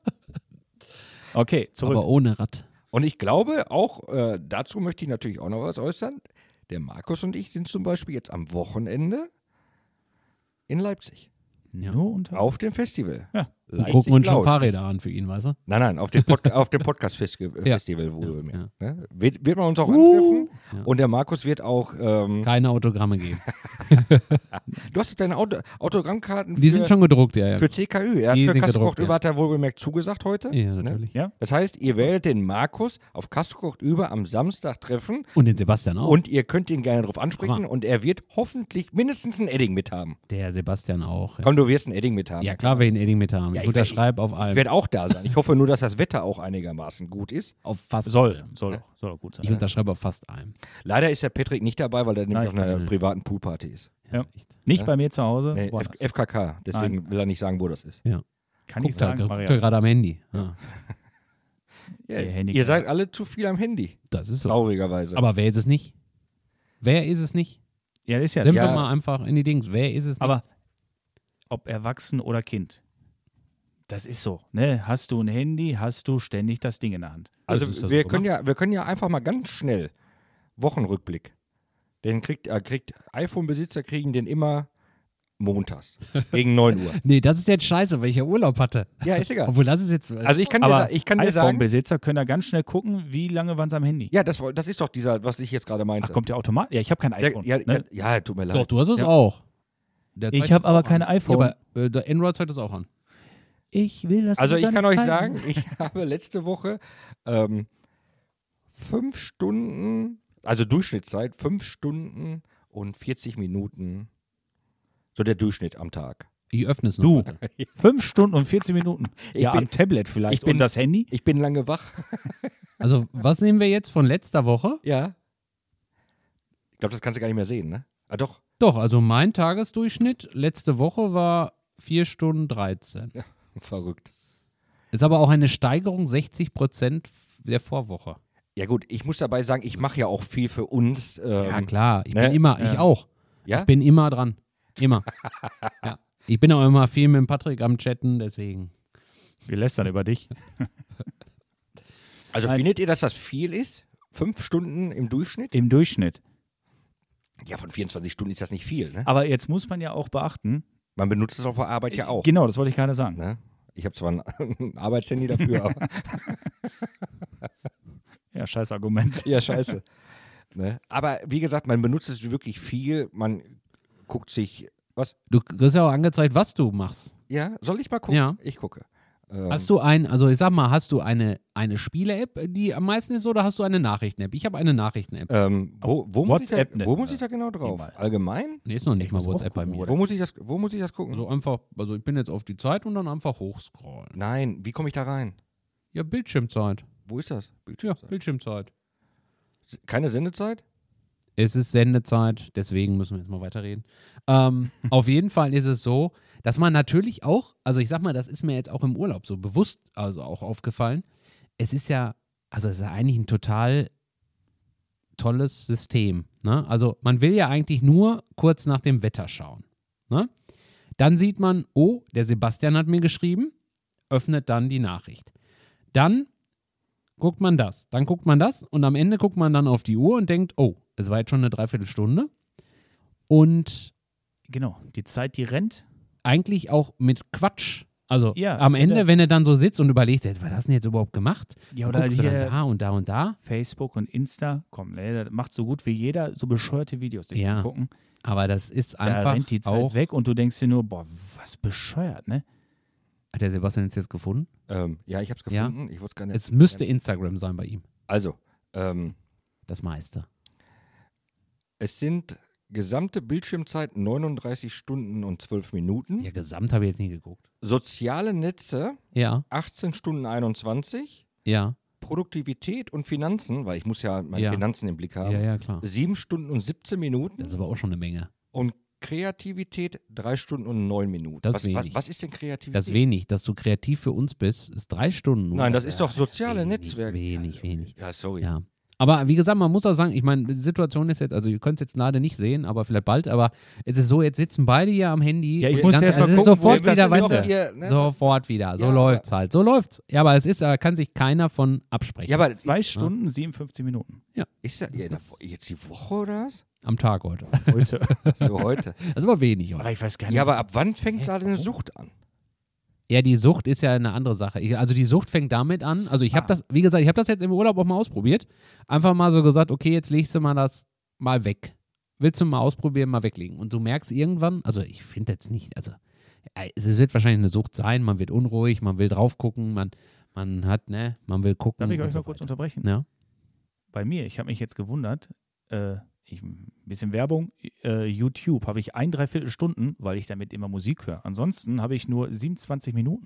Speaker 2: Okay, zurück.
Speaker 1: Aber ohne Rad.
Speaker 3: Und ich glaube auch, äh, dazu möchte ich natürlich auch noch was äußern. Der Markus und ich sind zum Beispiel jetzt am Wochenende in Leipzig
Speaker 2: Nur unter.
Speaker 3: auf dem Festival.
Speaker 2: Ja.
Speaker 1: Und
Speaker 3: Leipzig
Speaker 1: gucken uns schon
Speaker 3: Lauscht.
Speaker 1: Fahrräder an für ihn, weißt du?
Speaker 3: Nein, nein, auf dem, Pod auf dem Podcast-Festival,
Speaker 1: Ja.
Speaker 3: wohl
Speaker 1: Ja,
Speaker 3: ja. ne? wird, wird man uns auch
Speaker 2: Uh.
Speaker 3: antreffen.
Speaker 1: Ja.
Speaker 3: Und der Markus wird auch. Ähm,
Speaker 1: Keine Autogramme geben.
Speaker 3: du hast deine Auto Autogrammkarten
Speaker 1: Die
Speaker 3: für,
Speaker 1: sind schon gedruckt, ja. ja.
Speaker 3: für C K Ü. Er hat
Speaker 1: Die
Speaker 3: für
Speaker 1: sind
Speaker 3: Kassel
Speaker 1: gedruckt,
Speaker 3: kocht über,
Speaker 1: ja.
Speaker 3: hat er wohlgemerkt zugesagt heute.
Speaker 1: ja,
Speaker 3: ne?
Speaker 1: natürlich.
Speaker 2: Ja?
Speaker 3: Das heißt, ihr werdet den Markus auf Kassel kocht über am Samstag treffen
Speaker 1: Und den Sebastian auch.
Speaker 3: und ihr könnt ihn gerne darauf ansprechen
Speaker 1: Hammer.
Speaker 3: und er wird hoffentlich mindestens ein Edding mit haben.
Speaker 1: der Sebastian auch. Ja,
Speaker 3: Komm, du wirst ein Edding mit haben.
Speaker 1: ja klar, wir ihn Edding mit haben.
Speaker 3: Ja,
Speaker 1: ich
Speaker 3: ich-
Speaker 1: unterschreibe auf
Speaker 3: Ich
Speaker 1: allem.
Speaker 3: werde auch da sein. Ich hoffe nur, dass das Wetter auch einigermaßen gut ist.
Speaker 1: Auf fast
Speaker 2: Soll,
Speaker 1: allem.
Speaker 2: soll, auch- soll auch gut sein.
Speaker 1: Ich unterschreibe auf fast allem.
Speaker 3: Leider ist der Patrick nicht dabei, weil er nämlich
Speaker 2: Nein,
Speaker 3: auf einer
Speaker 1: nein.
Speaker 3: privaten Poolparty ist.
Speaker 2: Ja.
Speaker 1: Echt.
Speaker 2: Nicht
Speaker 3: Ja?
Speaker 2: bei mir zu Hause.
Speaker 3: Nee, F
Speaker 2: woanders.
Speaker 3: F K K, deswegen will er nicht sagen, wo das ist.
Speaker 2: Kann ich
Speaker 1: Guckt er,
Speaker 2: sagen,
Speaker 1: guckt
Speaker 2: Maria.
Speaker 1: er gerade am Handy. Ja,
Speaker 3: Ja,
Speaker 2: Ihr Handy-
Speaker 3: ihr seid alle zu viel am Handy,
Speaker 1: das ist so.
Speaker 3: traurigerweise.
Speaker 1: Aber wer ist es nicht? Wer ist es nicht?
Speaker 2: Ja, ist ja.
Speaker 1: Sind
Speaker 3: Ja.
Speaker 1: wir mal einfach in die Dings. Wer ist es nicht?
Speaker 2: Aber ob erwachsen oder Kind, das ist so. Ne? Hast du ein Handy, hast du ständig das Ding in der Hand.
Speaker 3: also
Speaker 1: das ist ja
Speaker 3: wir,
Speaker 1: so
Speaker 3: können ja, wir können ja einfach mal ganz schnell Wochenrückblick. Den kriegt, äh, kriegt iPhone-Besitzer kriegen den immer montags gegen neun Uhr.
Speaker 1: Nee, das ist jetzt scheiße, weil ich ja Urlaub hatte.
Speaker 3: Ja, ist egal.
Speaker 1: Obwohl das ist jetzt.
Speaker 3: Also ich kann dir,
Speaker 2: Aber
Speaker 3: sa- ich kann dir sagen,
Speaker 2: iPhone-Besitzer können da ganz schnell gucken, wie lange waren sie am Handy.
Speaker 3: ja, das, woll- das ist doch dieser, was ich jetzt gerade meinte.
Speaker 2: Ach, kommt der Automat? Ja, ich habe kein
Speaker 3: ja,
Speaker 2: iPhone.
Speaker 3: ja,
Speaker 2: ne?
Speaker 3: ja, ja, tut mir leid.
Speaker 1: Doch, du hast es
Speaker 3: ja.
Speaker 1: auch. Der
Speaker 2: Ich
Speaker 1: zeigt
Speaker 2: hab
Speaker 1: das
Speaker 2: aber
Speaker 1: auch
Speaker 2: kein
Speaker 1: an.
Speaker 2: iPhone.
Speaker 1: Ja, aber äh, der Android zeigt das auch an.
Speaker 2: Ich will das
Speaker 3: Also
Speaker 2: aber
Speaker 3: ich kann
Speaker 2: nicht
Speaker 3: euch
Speaker 2: zeigen.
Speaker 3: sagen, ich habe letzte Woche ähm, fünf Stunden, also Durchschnittszeit, fünf Stunden und vierzig Minuten, so der Durchschnitt am Tag.
Speaker 1: Ich öffne es noch.
Speaker 2: Du,
Speaker 1: Warte.
Speaker 2: fünf Stunden und vierzehn Minuten.
Speaker 3: Ich
Speaker 2: ja,
Speaker 3: bin-
Speaker 2: am Tablet vielleicht.
Speaker 3: ich bin-
Speaker 2: und das Handy?
Speaker 3: Ich bin lange wach.
Speaker 1: Also, was nehmen wir jetzt von letzter Woche?
Speaker 3: Ja. Ich glaube, das kannst du gar nicht mehr sehen, ne? Ah, doch.
Speaker 1: Doch, also mein Tagesdurchschnitt letzte Woche war vier Stunden dreizehn.
Speaker 3: Verrückt.
Speaker 1: Ist aber auch eine Steigerung sechzig Prozent der Vorwoche.
Speaker 3: Ja gut, ich muss dabei sagen, ich mache ja auch viel für uns. Ähm,
Speaker 1: Ja, klar. Ich
Speaker 3: ne?
Speaker 1: bin immer, ich
Speaker 2: Ja.
Speaker 1: auch.
Speaker 3: Ja?
Speaker 1: Ich bin immer dran. Immer. ja. Ich bin auch immer viel mit dem Patrick am Chatten, deswegen.
Speaker 2: Wir lästern über dich.
Speaker 3: Also
Speaker 2: Nein.
Speaker 3: findet ihr, dass das viel ist? Fünf Stunden im Durchschnitt?
Speaker 2: Im Durchschnitt.
Speaker 3: Ja, von vierundzwanzig Stunden ist das nicht viel, ne?
Speaker 2: Aber jetzt muss man ja auch beachten.
Speaker 3: Man benutzt es auf der Arbeit ja auch.
Speaker 2: Genau, das wollte ich gerade sagen.
Speaker 3: Ne? Ich habe zwar ein, ein Arbeitshandy dafür, aber
Speaker 2: Ja, scheiß Argument.
Speaker 3: ja, scheiße. Ne? Aber wie gesagt, man benutzt es wirklich viel. Man guckt sich, was?
Speaker 1: Du kriegst ja auch angezeigt, was du machst.
Speaker 3: Ja, soll ich mal gucken?
Speaker 1: Ja.
Speaker 3: Ich gucke. Ähm,
Speaker 1: Hast du ein, also ich sag mal, hast du eine, eine Spiele-App, die am meisten ist, oder hast du eine Nachrichten-App? Ich habe eine Nachrichten-App.
Speaker 3: ähm, wo, wo, muss ich da,
Speaker 2: WhatsApp, ne?
Speaker 3: wo muss ich da genau drauf?
Speaker 2: Mal.
Speaker 3: Allgemein?
Speaker 1: Nee, ist noch nicht
Speaker 2: Ich
Speaker 1: mal
Speaker 2: muss auch
Speaker 1: WhatsApp bei
Speaker 2: gucken,
Speaker 1: mir.
Speaker 3: Wo muss ich das, wo muss ich das gucken?
Speaker 1: So einfach, also ich bin jetzt auf die Zeit und dann einfach hochscrollen.
Speaker 3: Nein, wie komme ich da rein?
Speaker 1: Ja, Bildschirmzeit.
Speaker 3: Wo ist das?
Speaker 1: Ja,
Speaker 3: Bildschirmzeit.
Speaker 1: Bildschirmzeit.
Speaker 3: Keine Sendezeit?
Speaker 1: Es ist Sendezeit, deswegen müssen wir jetzt mal weiterreden. Ähm, auf jeden Fall ist es so, dass man natürlich auch, also ich sag mal, das ist mir jetzt auch im Urlaub so bewusst, also auch aufgefallen. Es ist ja, also es ist ja eigentlich ein total tolles System. Ne? Also man will ja eigentlich nur kurz nach dem Wetter schauen. Ne? Dann sieht man, oh, der Sebastian hat mir geschrieben, öffnet dann die Nachricht. Dann guckt man das, dann guckt man das und am Ende guckt man dann auf die Uhr und denkt, oh, es war jetzt schon eine Dreiviertelstunde. Und
Speaker 2: Genau, die Zeit, die rennt.
Speaker 1: eigentlich auch mit Quatsch. Also
Speaker 2: Ja,
Speaker 1: am Ende,
Speaker 2: oder-
Speaker 1: wenn du dann so sitzt und überlegst, was hast du denn jetzt überhaupt gemacht?
Speaker 2: Ja,
Speaker 1: Dann
Speaker 2: oder
Speaker 1: guckst du dann
Speaker 2: hier
Speaker 1: da und da und da.
Speaker 2: Facebook und Insta. Komm, ey, das macht so gut wie jeder so bescheuerte Videos, die
Speaker 1: Ja,
Speaker 2: wir gucken.
Speaker 1: Aber das ist
Speaker 2: Da
Speaker 1: einfach
Speaker 2: rennt die Zeit
Speaker 1: auch...
Speaker 2: weg und du denkst dir nur, boah, was bescheuert, ne?
Speaker 1: Hat der Sebastian es jetzt gefunden?
Speaker 3: Ähm, ja, ich habe es
Speaker 1: Ja.
Speaker 3: gefunden. Ich wusste gar nicht.
Speaker 1: Es müsste Instagram sein bei ihm,
Speaker 3: Also, ähm,
Speaker 1: das meiste.
Speaker 3: es sind gesamte Bildschirmzeit neununddreißig Stunden und zwölf Minuten.
Speaker 1: Ja, gesamt habe ich jetzt nie geguckt.
Speaker 3: Soziale Netze
Speaker 1: Ja,
Speaker 3: achtzehn Stunden einundzwanzig.
Speaker 1: ja,
Speaker 3: Produktivität und Finanzen, weil ich muss ja meine
Speaker 1: Ja.
Speaker 3: Finanzen im Blick haben.
Speaker 1: ja, ja, klar.
Speaker 3: sieben Stunden und siebzehn Minuten.
Speaker 1: Das ist aber auch schon eine Menge.
Speaker 3: Und Kreativität drei Stunden und neun Minuten.
Speaker 1: Das
Speaker 3: was,
Speaker 1: ist
Speaker 3: was,
Speaker 1: wenig.
Speaker 3: was ist denn Kreativität?
Speaker 1: Das ist wenig, dass du kreativ für uns bist, ist drei Stunden. nur.
Speaker 3: Nein, das ist doch soziale
Speaker 1: wenig,
Speaker 3: Netzwerke.
Speaker 1: Wenig, wenig.
Speaker 3: Ja, sorry.
Speaker 1: Ja. Aber wie gesagt, man muss auch sagen, ich meine, die Situation ist jetzt, also ihr könnt es jetzt leider nicht sehen, aber vielleicht bald, aber es ist so, jetzt sitzen beide hier am Handy.
Speaker 2: Ja, ich
Speaker 1: Und
Speaker 2: muss
Speaker 1: ganz-
Speaker 2: erst mal
Speaker 1: es ist
Speaker 2: gucken,
Speaker 1: sofort
Speaker 2: wo-
Speaker 1: wieder,
Speaker 2: was
Speaker 1: weißt
Speaker 2: wir
Speaker 1: du,
Speaker 2: doch
Speaker 3: hier, ne?
Speaker 1: sofort wieder, so
Speaker 3: Ja,
Speaker 1: läuft's halt, so läuft's. Ja, aber es ist, da kann sich keiner von absprechen.
Speaker 3: Ja, aber
Speaker 2: Zwei Stunden, siebenundfünfzig Minuten.
Speaker 3: ist das ja, jetzt die Woche oder was?
Speaker 1: Am Tag heute.
Speaker 2: Heute.
Speaker 3: So heute.
Speaker 1: Das ist aber wenig heute.
Speaker 2: Aber ich weiß gar nicht.
Speaker 3: Ja, aber ab wann fängt da eine Sucht an?
Speaker 1: Ja, die Sucht ist ja eine andere Sache. Ich, also die Sucht fängt damit an, also ich habe
Speaker 2: Ah.
Speaker 1: das, wie gesagt, ich habe das jetzt im Urlaub auch mal ausprobiert. Einfach mal so gesagt, okay, jetzt legst du mal das mal weg. Willst du mal ausprobieren, mal weglegen. Und du merkst irgendwann, also ich finde jetzt nicht, also äh, es wird wahrscheinlich eine Sucht sein, man wird unruhig, man will drauf gucken, man, man hat, ne, man will gucken.
Speaker 2: Darf ich
Speaker 1: und
Speaker 2: euch
Speaker 1: so
Speaker 2: mal kurz
Speaker 1: weiter.
Speaker 2: unterbrechen?
Speaker 1: Ja.
Speaker 2: Bei mir, ich habe mich jetzt gewundert, äh, ich, ein bisschen Werbung, äh, YouTube habe ich ein, dreiviertel Stunden, weil ich damit immer Musik höre. Ansonsten habe ich nur siebenundzwanzig Minuten.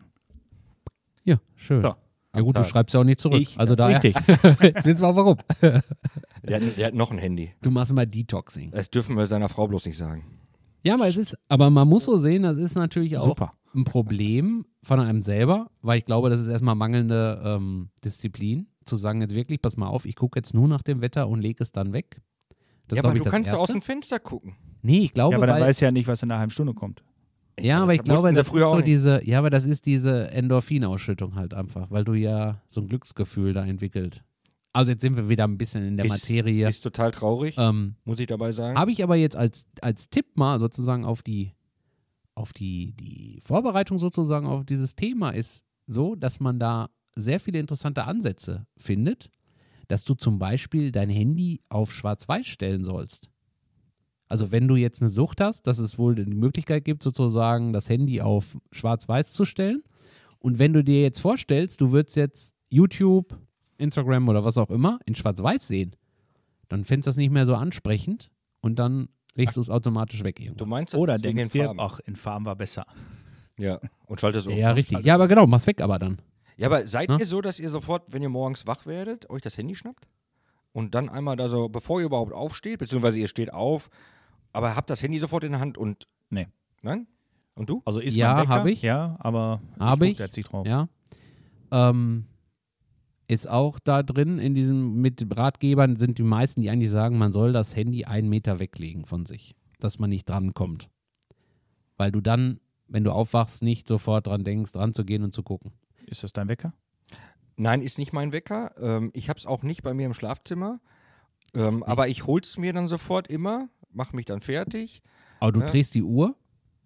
Speaker 1: Ja, schön.
Speaker 2: So.
Speaker 1: Ja gut, du
Speaker 3: Tag.
Speaker 1: schreibst ja auch nicht zurück.
Speaker 2: Ich,
Speaker 1: also daher,
Speaker 2: richtig.
Speaker 1: jetzt wissen wir auch warum.
Speaker 3: Der hat, der hat noch ein Handy.
Speaker 1: Du machst mal Detoxing.
Speaker 3: Das dürfen wir seiner Frau bloß nicht sagen.
Speaker 1: Ja, aber es ist, aber man muss so sehen, das ist natürlich auch
Speaker 2: Super.
Speaker 1: ein Problem von einem selber, weil ich glaube, das ist erstmal mangelnde ähm, Disziplin, zu sagen jetzt wirklich, pass mal auf, ich gucke jetzt nur nach dem Wetter und lege es dann weg. Das
Speaker 3: ja,
Speaker 1: ist,
Speaker 3: aber
Speaker 1: glaube ich,
Speaker 3: du
Speaker 1: das
Speaker 3: kannst ja aus
Speaker 1: Erste.
Speaker 3: dem Fenster gucken.
Speaker 1: Nee, ich glaube,
Speaker 2: Ja, aber dann
Speaker 1: weil,
Speaker 2: weiß ja nicht, was in einer halben Stunde kommt.
Speaker 1: ja, aber ich
Speaker 3: Das
Speaker 1: glaube,
Speaker 3: wussten sie
Speaker 1: das ist
Speaker 3: früher auch
Speaker 1: so
Speaker 3: nicht.
Speaker 1: diese, ja, aber das ist diese Endorphinausschüttung halt einfach, weil du ja so ein Glücksgefühl da entwickelt. Also jetzt sind wir wieder ein bisschen in der
Speaker 3: Ist-
Speaker 1: Materie.
Speaker 3: Ist total traurig,
Speaker 1: Ähm,
Speaker 3: muss ich dabei sagen.
Speaker 1: Habe ich aber jetzt als, als Tipp mal sozusagen auf die, auf die, die Vorbereitung sozusagen auf dieses Thema ist so, dass man da sehr viele interessante Ansätze findet, dass du zum Beispiel dein Handy auf Schwarz-Weiß stellen sollst. Also wenn du jetzt eine Sucht hast, dass es wohl die Möglichkeit gibt, sozusagen das Handy auf Schwarz-Weiß zu stellen. Und wenn du dir jetzt vorstellst, du würdest jetzt YouTube, Instagram oder was auch immer in Schwarz-Weiß sehen, dann findest du das nicht mehr so ansprechend und dann legst du es automatisch weg irgendwo.
Speaker 3: Du meinst das
Speaker 2: Oder
Speaker 3: wegen
Speaker 2: denkst
Speaker 3: den
Speaker 2: dir,
Speaker 3: Farben?
Speaker 2: ach, in Farben war besser.
Speaker 3: Ja, und schaltest um.
Speaker 1: Ja, richtig. Ja, aber genau, mach's weg aber dann.
Speaker 3: Ja, aber seid
Speaker 1: Ja?
Speaker 3: ihr so, dass ihr sofort, wenn ihr morgens wach werdet, euch das Handy schnappt? Und dann einmal da so, bevor ihr überhaupt aufsteht, beziehungsweise ihr steht auf, aber habt das Handy sofort in der Hand und.
Speaker 2: Nee.
Speaker 3: Nein? Und du?
Speaker 2: Also ist
Speaker 1: Ja,
Speaker 2: mein Wecker,
Speaker 1: hab ich.
Speaker 2: Ja, aber
Speaker 1: Hab
Speaker 2: guck
Speaker 1: ich.
Speaker 2: da jetzt nicht drauf.
Speaker 1: Ja. Ähm, ist auch da drin, in diesem, mit Ratgebern sind die meisten, die eigentlich sagen, man soll das Handy einen Meter weglegen von sich, dass man nicht drankommt. Weil du dann, wenn du aufwachst, nicht sofort dran denkst, dran zu gehen und zu gucken.
Speaker 2: Ist das dein Wecker?
Speaker 3: Nein, ist nicht mein Wecker. Ähm, ich hab's auch nicht bei mir im Schlafzimmer. Ähm, aber ich hol's mir dann sofort immer, mach mich dann fertig.
Speaker 1: Aber du
Speaker 3: Ja.
Speaker 1: drehst die Uhr?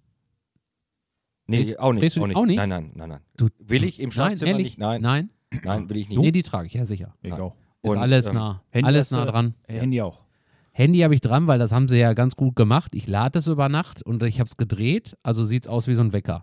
Speaker 3: Nee,
Speaker 1: Drehst-
Speaker 3: auch nicht.
Speaker 1: drehst du
Speaker 3: Auch
Speaker 1: die
Speaker 3: nicht.
Speaker 1: auch nicht?
Speaker 3: Nein, nein, nein, nein.
Speaker 1: Du,
Speaker 3: Will ich im
Speaker 1: Nein,
Speaker 3: Schlafzimmer
Speaker 1: ehrlich?
Speaker 3: nicht? Nein.
Speaker 1: Nein?
Speaker 3: Nein, will ich nicht.
Speaker 1: Nee, die trage ich, ja sicher.
Speaker 2: Ich
Speaker 3: Ja.
Speaker 2: auch.
Speaker 1: Ist
Speaker 3: Und,
Speaker 1: alles
Speaker 3: ähm,
Speaker 1: nah.
Speaker 2: Handy
Speaker 1: alles
Speaker 2: hast
Speaker 1: nah
Speaker 2: du-
Speaker 1: dran.
Speaker 2: Äh, Handy auch.
Speaker 1: Handy habe ich dran, weil das haben sie ja ganz gut gemacht. Ich lade es über Nacht und ich habe es gedreht, also sieht es aus wie so ein Wecker.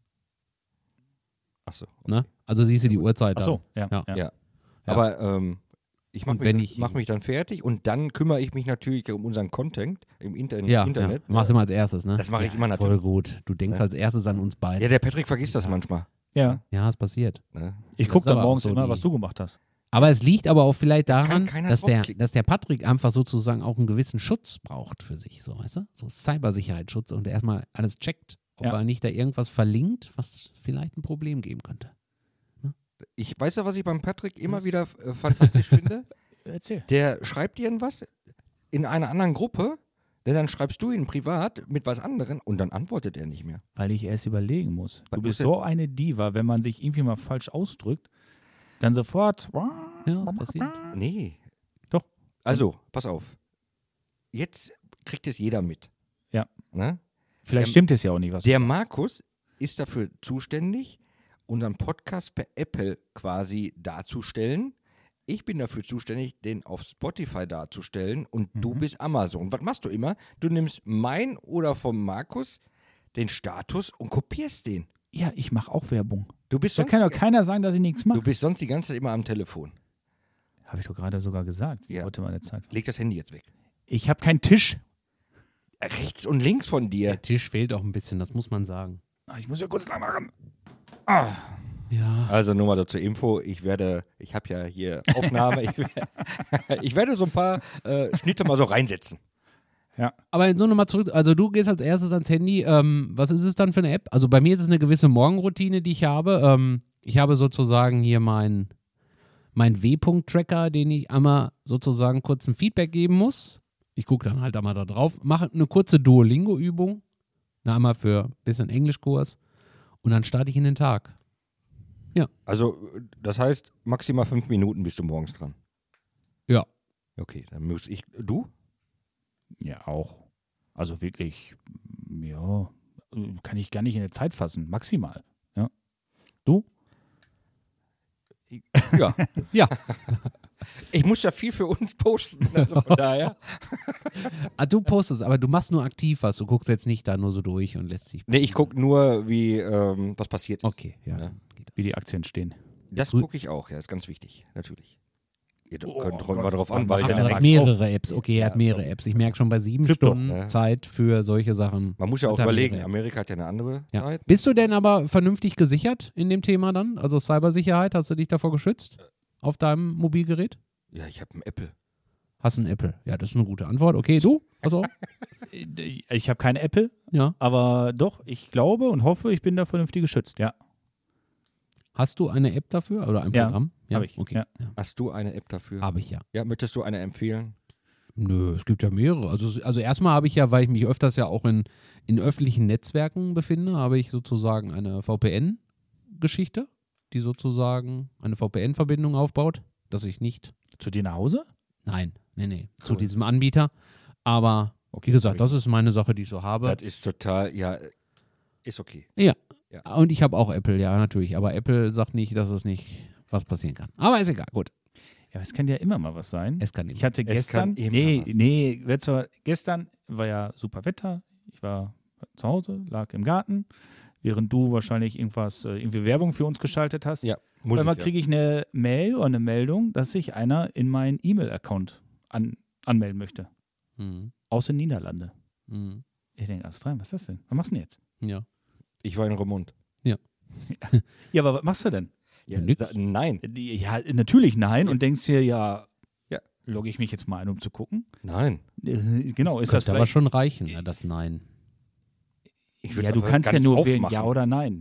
Speaker 3: Achso.
Speaker 1: Ne? Also siehst du die Uhrzeit
Speaker 2: Ach so, ja.
Speaker 1: Ja.
Speaker 2: ja.
Speaker 3: Ja. Aber ähm, ich mache
Speaker 1: Und
Speaker 3: mich,
Speaker 1: wenn
Speaker 3: dann-
Speaker 1: ich-
Speaker 3: mach mich dann fertig und dann kümmere ich mich natürlich um unseren Content im Inter
Speaker 1: Ja,
Speaker 3: Internet.
Speaker 1: ja. Machst du mal als erstes, ne?
Speaker 3: Das mache ich
Speaker 1: ja,
Speaker 3: immer
Speaker 1: Voll
Speaker 3: natürlich.
Speaker 1: gut. Du denkst
Speaker 3: Ja.
Speaker 1: als erstes an uns beide.
Speaker 3: Ja, der Patrick vergisst das manchmal.
Speaker 2: Ja.
Speaker 1: Ja, es passiert.
Speaker 3: Ne?
Speaker 2: Ich
Speaker 1: Das
Speaker 2: gucke
Speaker 1: ist
Speaker 2: dann
Speaker 1: aber auch
Speaker 2: morgens
Speaker 1: so
Speaker 2: immer,
Speaker 1: die-
Speaker 2: was du gemacht hast.
Speaker 1: Aber es liegt aber auch vielleicht
Speaker 3: Da kann
Speaker 1: daran,
Speaker 3: keiner
Speaker 1: dass der,
Speaker 3: draufklicken.
Speaker 1: dass der Patrick einfach sozusagen auch einen gewissen Schutz braucht für sich, so, weißt du? So Cybersicherheitsschutz und der erstmal alles checkt, ob
Speaker 2: Ja.
Speaker 1: er nicht da irgendwas verlinkt, was vielleicht ein Problem geben könnte.
Speaker 3: Ich weiß ja, was ich beim Patrick immer wieder äh, fantastisch finde.
Speaker 2: Erzähl.
Speaker 3: Der schreibt irgendwas in einer anderen Gruppe, denn dann schreibst du ihn privat mit was anderem und dann antwortet er nicht mehr.
Speaker 2: Weil ich erst überlegen muss.
Speaker 3: Was
Speaker 2: Du bist
Speaker 3: muss
Speaker 2: so eine Diva, wenn man sich irgendwie mal falsch ausdrückt, dann sofort.
Speaker 1: Ja, was passiert?
Speaker 3: Nee.
Speaker 2: Doch.
Speaker 3: Also, pass auf. Jetzt kriegt es jeder mit.
Speaker 2: Ja.
Speaker 3: Ne?
Speaker 2: Vielleicht
Speaker 3: Der-
Speaker 2: stimmt es ja auch nicht, was
Speaker 3: Der
Speaker 2: du sagst.
Speaker 3: Markus ist dafür zuständig, unseren Podcast per Apple quasi darzustellen. Ich bin dafür zuständig, den auf Spotify darzustellen und du
Speaker 2: Mhm.
Speaker 3: bist Amazon. Was machst du immer? Du nimmst mein oder vom Markus den Status und kopierst den.
Speaker 2: Ja, ich mache auch Werbung.
Speaker 3: Du bist,
Speaker 2: Da
Speaker 3: sonst,
Speaker 2: kann doch keiner sagen, dass ich nichts
Speaker 3: du
Speaker 2: mache.
Speaker 3: bist sonst die ganze Zeit immer am Telefon.
Speaker 2: Habe ich doch gerade sogar gesagt, wie
Speaker 3: Ja.
Speaker 2: heute meine Zeit war.
Speaker 3: Leg das Handy jetzt weg.
Speaker 2: Ich habe keinen Tisch.
Speaker 3: Rechts und links von dir.
Speaker 1: Der Tisch fehlt auch ein bisschen, das muss man sagen.
Speaker 2: Ah, Ich muss ja kurz lang machen.
Speaker 1: Ja.
Speaker 3: Also nur mal so zur Info, ich werde, ich habe ja hier Aufnahme, ich, werde- ich werde so ein paar äh, Schnitte mal so reinsetzen.
Speaker 1: Aber so nochmal zurück, also du gehst als erstes ans Handy, ähm, was ist es dann für eine App? Also bei mir ist es eine gewisse Morgenroutine, die ich habe. Ähm, ich habe sozusagen hier meinen mein W-Punkt-Tracker, den ich einmal sozusagen kurz ein Feedback geben muss. Ich gucke dann halt einmal da drauf, mache eine kurze Duolingo-Übung, eine einmal für ein bisschen Englischkurs und dann starte ich in den Tag.
Speaker 3: Also das heißt, maximal fünf Minuten bist du morgens dran.
Speaker 1: Ja.
Speaker 3: Okay, dann muss ich, du?
Speaker 2: Ja, auch. Also wirklich, ja, kann ich gar nicht in der Zeit fassen. Maximal. Ja. Du?
Speaker 3: Ja.
Speaker 1: Ja.
Speaker 3: Ich muss ja viel für uns posten, also von daher.
Speaker 1: Ah, du postest, aber du machst nur aktiv was. Du guckst jetzt nicht da nur so durch und lässt dich.
Speaker 3: Nee, ich gucke nur, wie, ähm, was passiert ist.
Speaker 1: Okay, ja.
Speaker 3: Ja.
Speaker 2: Wie die Aktien stehen.
Speaker 3: Das
Speaker 1: Grü-
Speaker 3: gucke ich auch, ja, ist ganz wichtig, natürlich. Ihr
Speaker 2: Oh
Speaker 3: könnt
Speaker 2: Gott,
Speaker 3: räumen wir darauf an,
Speaker 2: wann
Speaker 3: weil
Speaker 2: macht
Speaker 1: Ach,
Speaker 2: er
Speaker 1: du
Speaker 2: Ja,
Speaker 1: hast
Speaker 2: auf.
Speaker 1: mehrere Apps. Okay, er
Speaker 3: Ja,
Speaker 1: hat mehrere
Speaker 3: so.
Speaker 1: Apps. Ich merke schon bei sieben
Speaker 2: Krypto,
Speaker 1: Stunden
Speaker 3: ja.
Speaker 1: Zeit für solche Sachen.
Speaker 3: man muss ja auch
Speaker 1: Hat er
Speaker 3: überlegen,
Speaker 1: mehrere.
Speaker 3: Amerika hat ja eine andere
Speaker 1: Ja.
Speaker 3: Zeit.
Speaker 1: Bist du denn aber vernünftig gesichert in dem Thema dann? Also Cybersicherheit, hast du dich davor geschützt? Auf deinem Mobilgerät?
Speaker 3: Ja, ich habe einen Apple.
Speaker 1: Hast einen Apple. Ja, das ist eine gute Antwort. Okay, du? Also,
Speaker 2: Ich habe keine Apple,
Speaker 1: ja.
Speaker 2: aber doch, ich glaube und hoffe, ich bin da vernünftig geschützt. Ja.
Speaker 1: Hast du eine App dafür oder ein
Speaker 2: Ja,
Speaker 1: Programm?
Speaker 2: hab ich,
Speaker 1: Okay.
Speaker 2: ja.
Speaker 1: Ja.
Speaker 3: Hast du eine App dafür?
Speaker 1: Habe ich ja.
Speaker 3: Ja, möchtest du eine empfehlen?
Speaker 1: Nö, es gibt ja mehrere. Also, also erstmal habe ich ja, weil ich mich öfters ja auch in, in öffentlichen Netzwerken befinde, habe ich sozusagen eine V P N-Geschichte, die sozusagen eine V P N-Verbindung aufbaut, dass ich nicht,
Speaker 2: Zu dir nach Hause?
Speaker 1: nein, nee, nee, zu
Speaker 3: Cool.
Speaker 1: diesem Anbieter. Aber
Speaker 2: Okay,
Speaker 1: wie gesagt,
Speaker 2: sorry.
Speaker 1: das ist meine Sache, die ich so habe.
Speaker 3: Das ist total, ja, ist okay.
Speaker 1: Ja.
Speaker 3: Ja.
Speaker 1: Und ich habe auch Apple, ja, natürlich. Aber Apple sagt nicht, dass es nicht was passieren kann. Aber ist egal, gut.
Speaker 2: Ja, es kann ja immer mal was sein.
Speaker 1: Es kann
Speaker 2: Ich
Speaker 1: nicht.
Speaker 2: hatte
Speaker 3: Es
Speaker 2: gestern,
Speaker 3: kann immer
Speaker 2: nee,
Speaker 3: was.
Speaker 2: nee, wird zwar- gestern war ja super Wetter. Ich war zu Hause, lag im Garten, während du wahrscheinlich irgendwas, äh, irgendwie Werbung für uns geschaltet hast.
Speaker 3: Ja,
Speaker 2: Auf
Speaker 3: muss
Speaker 2: einmal
Speaker 3: ich.
Speaker 2: kriege ich eine Mail oder eine Meldung, dass sich einer in meinen E-Mail-Account an, anmelden möchte.
Speaker 1: Mhm.
Speaker 2: Aus den Niederlanden.
Speaker 1: Mhm.
Speaker 2: Ich denke, alles rein, was ist das denn? Was machst du denn jetzt?
Speaker 1: Ja.
Speaker 3: Ich war in Remont.
Speaker 2: Ja, aber was machst du denn?
Speaker 3: Ja,
Speaker 1: nix.
Speaker 3: sa- nein,
Speaker 2: Ja, natürlich nein. Und denkst dir, ja,
Speaker 3: Ja.
Speaker 2: logge ich mich jetzt mal ein, um zu gucken?
Speaker 3: nein.
Speaker 2: Äh, Genau, ist das
Speaker 1: Könnte aber
Speaker 2: vielleicht...
Speaker 1: schon reichen, ne, das Nein.
Speaker 3: Ich würd's
Speaker 2: Ja, du
Speaker 3: einfach
Speaker 2: kannst
Speaker 3: gar
Speaker 2: ja
Speaker 3: nicht
Speaker 2: nur wählen,
Speaker 3: aufmachen.
Speaker 2: ja oder nein.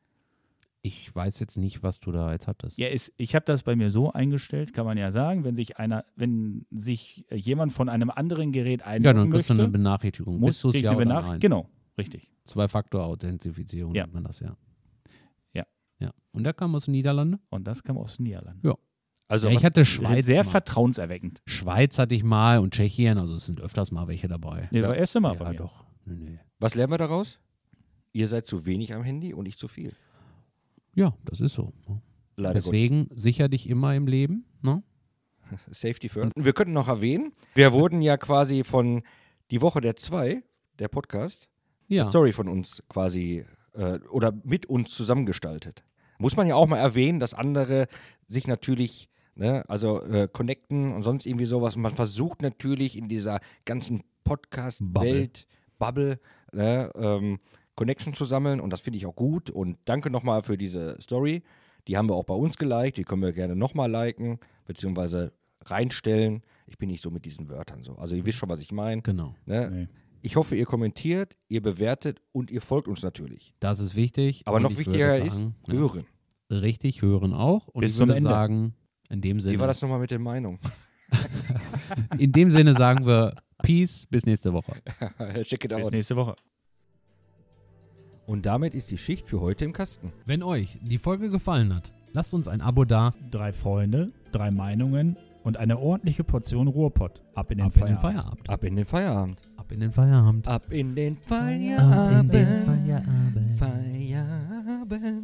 Speaker 1: Ich weiß jetzt nicht, was du da jetzt hattest.
Speaker 2: Ja, ist, ich habe das bei mir so eingestellt, kann man ja sagen, wenn sich einer, wenn sich äh, jemand von einem anderen Gerät
Speaker 1: Ja,
Speaker 2: einloggen
Speaker 1: dann kriegst
Speaker 2: möchte,
Speaker 1: du eine Benachrichtigung.
Speaker 2: muss
Speaker 1: Bist du es
Speaker 2: krieg
Speaker 1: ja
Speaker 2: eine
Speaker 1: oder
Speaker 2: Benachrichtigung.
Speaker 1: nein?
Speaker 2: Genau, richtig.
Speaker 1: Zwei-Faktor-Authentifizierung
Speaker 2: Ja.
Speaker 1: nennt man das, ja.
Speaker 2: Ja.
Speaker 1: Ja. Und der kam aus den Niederlanden?
Speaker 2: Und das kam aus den Niederlanden.
Speaker 1: Ja.
Speaker 3: Also
Speaker 1: Ja,
Speaker 3: was-
Speaker 1: ich hatte Schweiz
Speaker 2: Sehr
Speaker 1: mal.
Speaker 2: vertrauenserweckend.
Speaker 1: Schweiz hatte ich mal und Tschechien, also es sind öfters mal welche dabei.
Speaker 2: Nee, war das erste Mal
Speaker 1: ja,
Speaker 2: bei mir.
Speaker 1: doch. Nee, nee.
Speaker 3: was lernen wir daraus? Ihr seid zu wenig am Handy und ich zu viel.
Speaker 1: Ja, das ist so.
Speaker 3: Leider
Speaker 1: Deswegen sicher dich immer im Leben. Ne?
Speaker 3: Gottes. Safety first. Wir könnten noch erwähnen, wir wurden ja quasi von die Woche der zwei, der Podcast,
Speaker 1: Ja.
Speaker 3: Story von uns quasi äh, oder mit uns zusammengestaltet. Muss man ja auch mal erwähnen, dass andere sich natürlich, ne, also äh, connecten und sonst irgendwie sowas. Und man versucht natürlich in dieser ganzen Podcast-Welt, Bubble, ne, ähm, Connection zu sammeln und das finde ich auch gut. Und danke nochmal für diese Story. Die haben wir auch bei uns geliked, die können wir gerne nochmal liken, beziehungsweise reinstellen. Ich bin nicht so mit diesen Wörtern so. Also ihr wisst schon, was ich meine.
Speaker 1: Genau.
Speaker 3: Ne?
Speaker 2: Nee.
Speaker 3: Ich hoffe, ihr kommentiert, ihr bewertet und ihr folgt uns natürlich.
Speaker 1: Das ist wichtig.
Speaker 3: Aber
Speaker 1: Und
Speaker 3: noch
Speaker 1: ich
Speaker 3: wichtiger
Speaker 1: würde
Speaker 3: ist,
Speaker 1: sagen, ja,
Speaker 3: hören.
Speaker 1: Richtig, hören auch. Und
Speaker 2: Bis
Speaker 1: ich
Speaker 2: zum
Speaker 1: würde
Speaker 2: Ende.
Speaker 1: sagen, in dem
Speaker 3: Wie
Speaker 1: Sinne,
Speaker 3: war das nochmal mit den Meinungen?
Speaker 1: in dem Sinne sagen wir Peace, bis nächste Woche.
Speaker 3: Check it
Speaker 2: Bis
Speaker 3: out.
Speaker 2: nächste Woche.
Speaker 3: Und damit ist die Schicht für heute im Kasten.
Speaker 1: Wenn euch die Folge gefallen hat, lasst uns ein Abo da.
Speaker 2: Drei Freunde, drei Meinungen und eine ordentliche Portion Ruhrpott. Ab in den
Speaker 1: Ab in den
Speaker 2: Feierabend.
Speaker 1: Feierabend.
Speaker 3: Ab in den Feierabend.
Speaker 1: Ab in den Feierabend.
Speaker 3: Ab in den
Speaker 1: Ab in den Feierabend.
Speaker 3: Feierabend.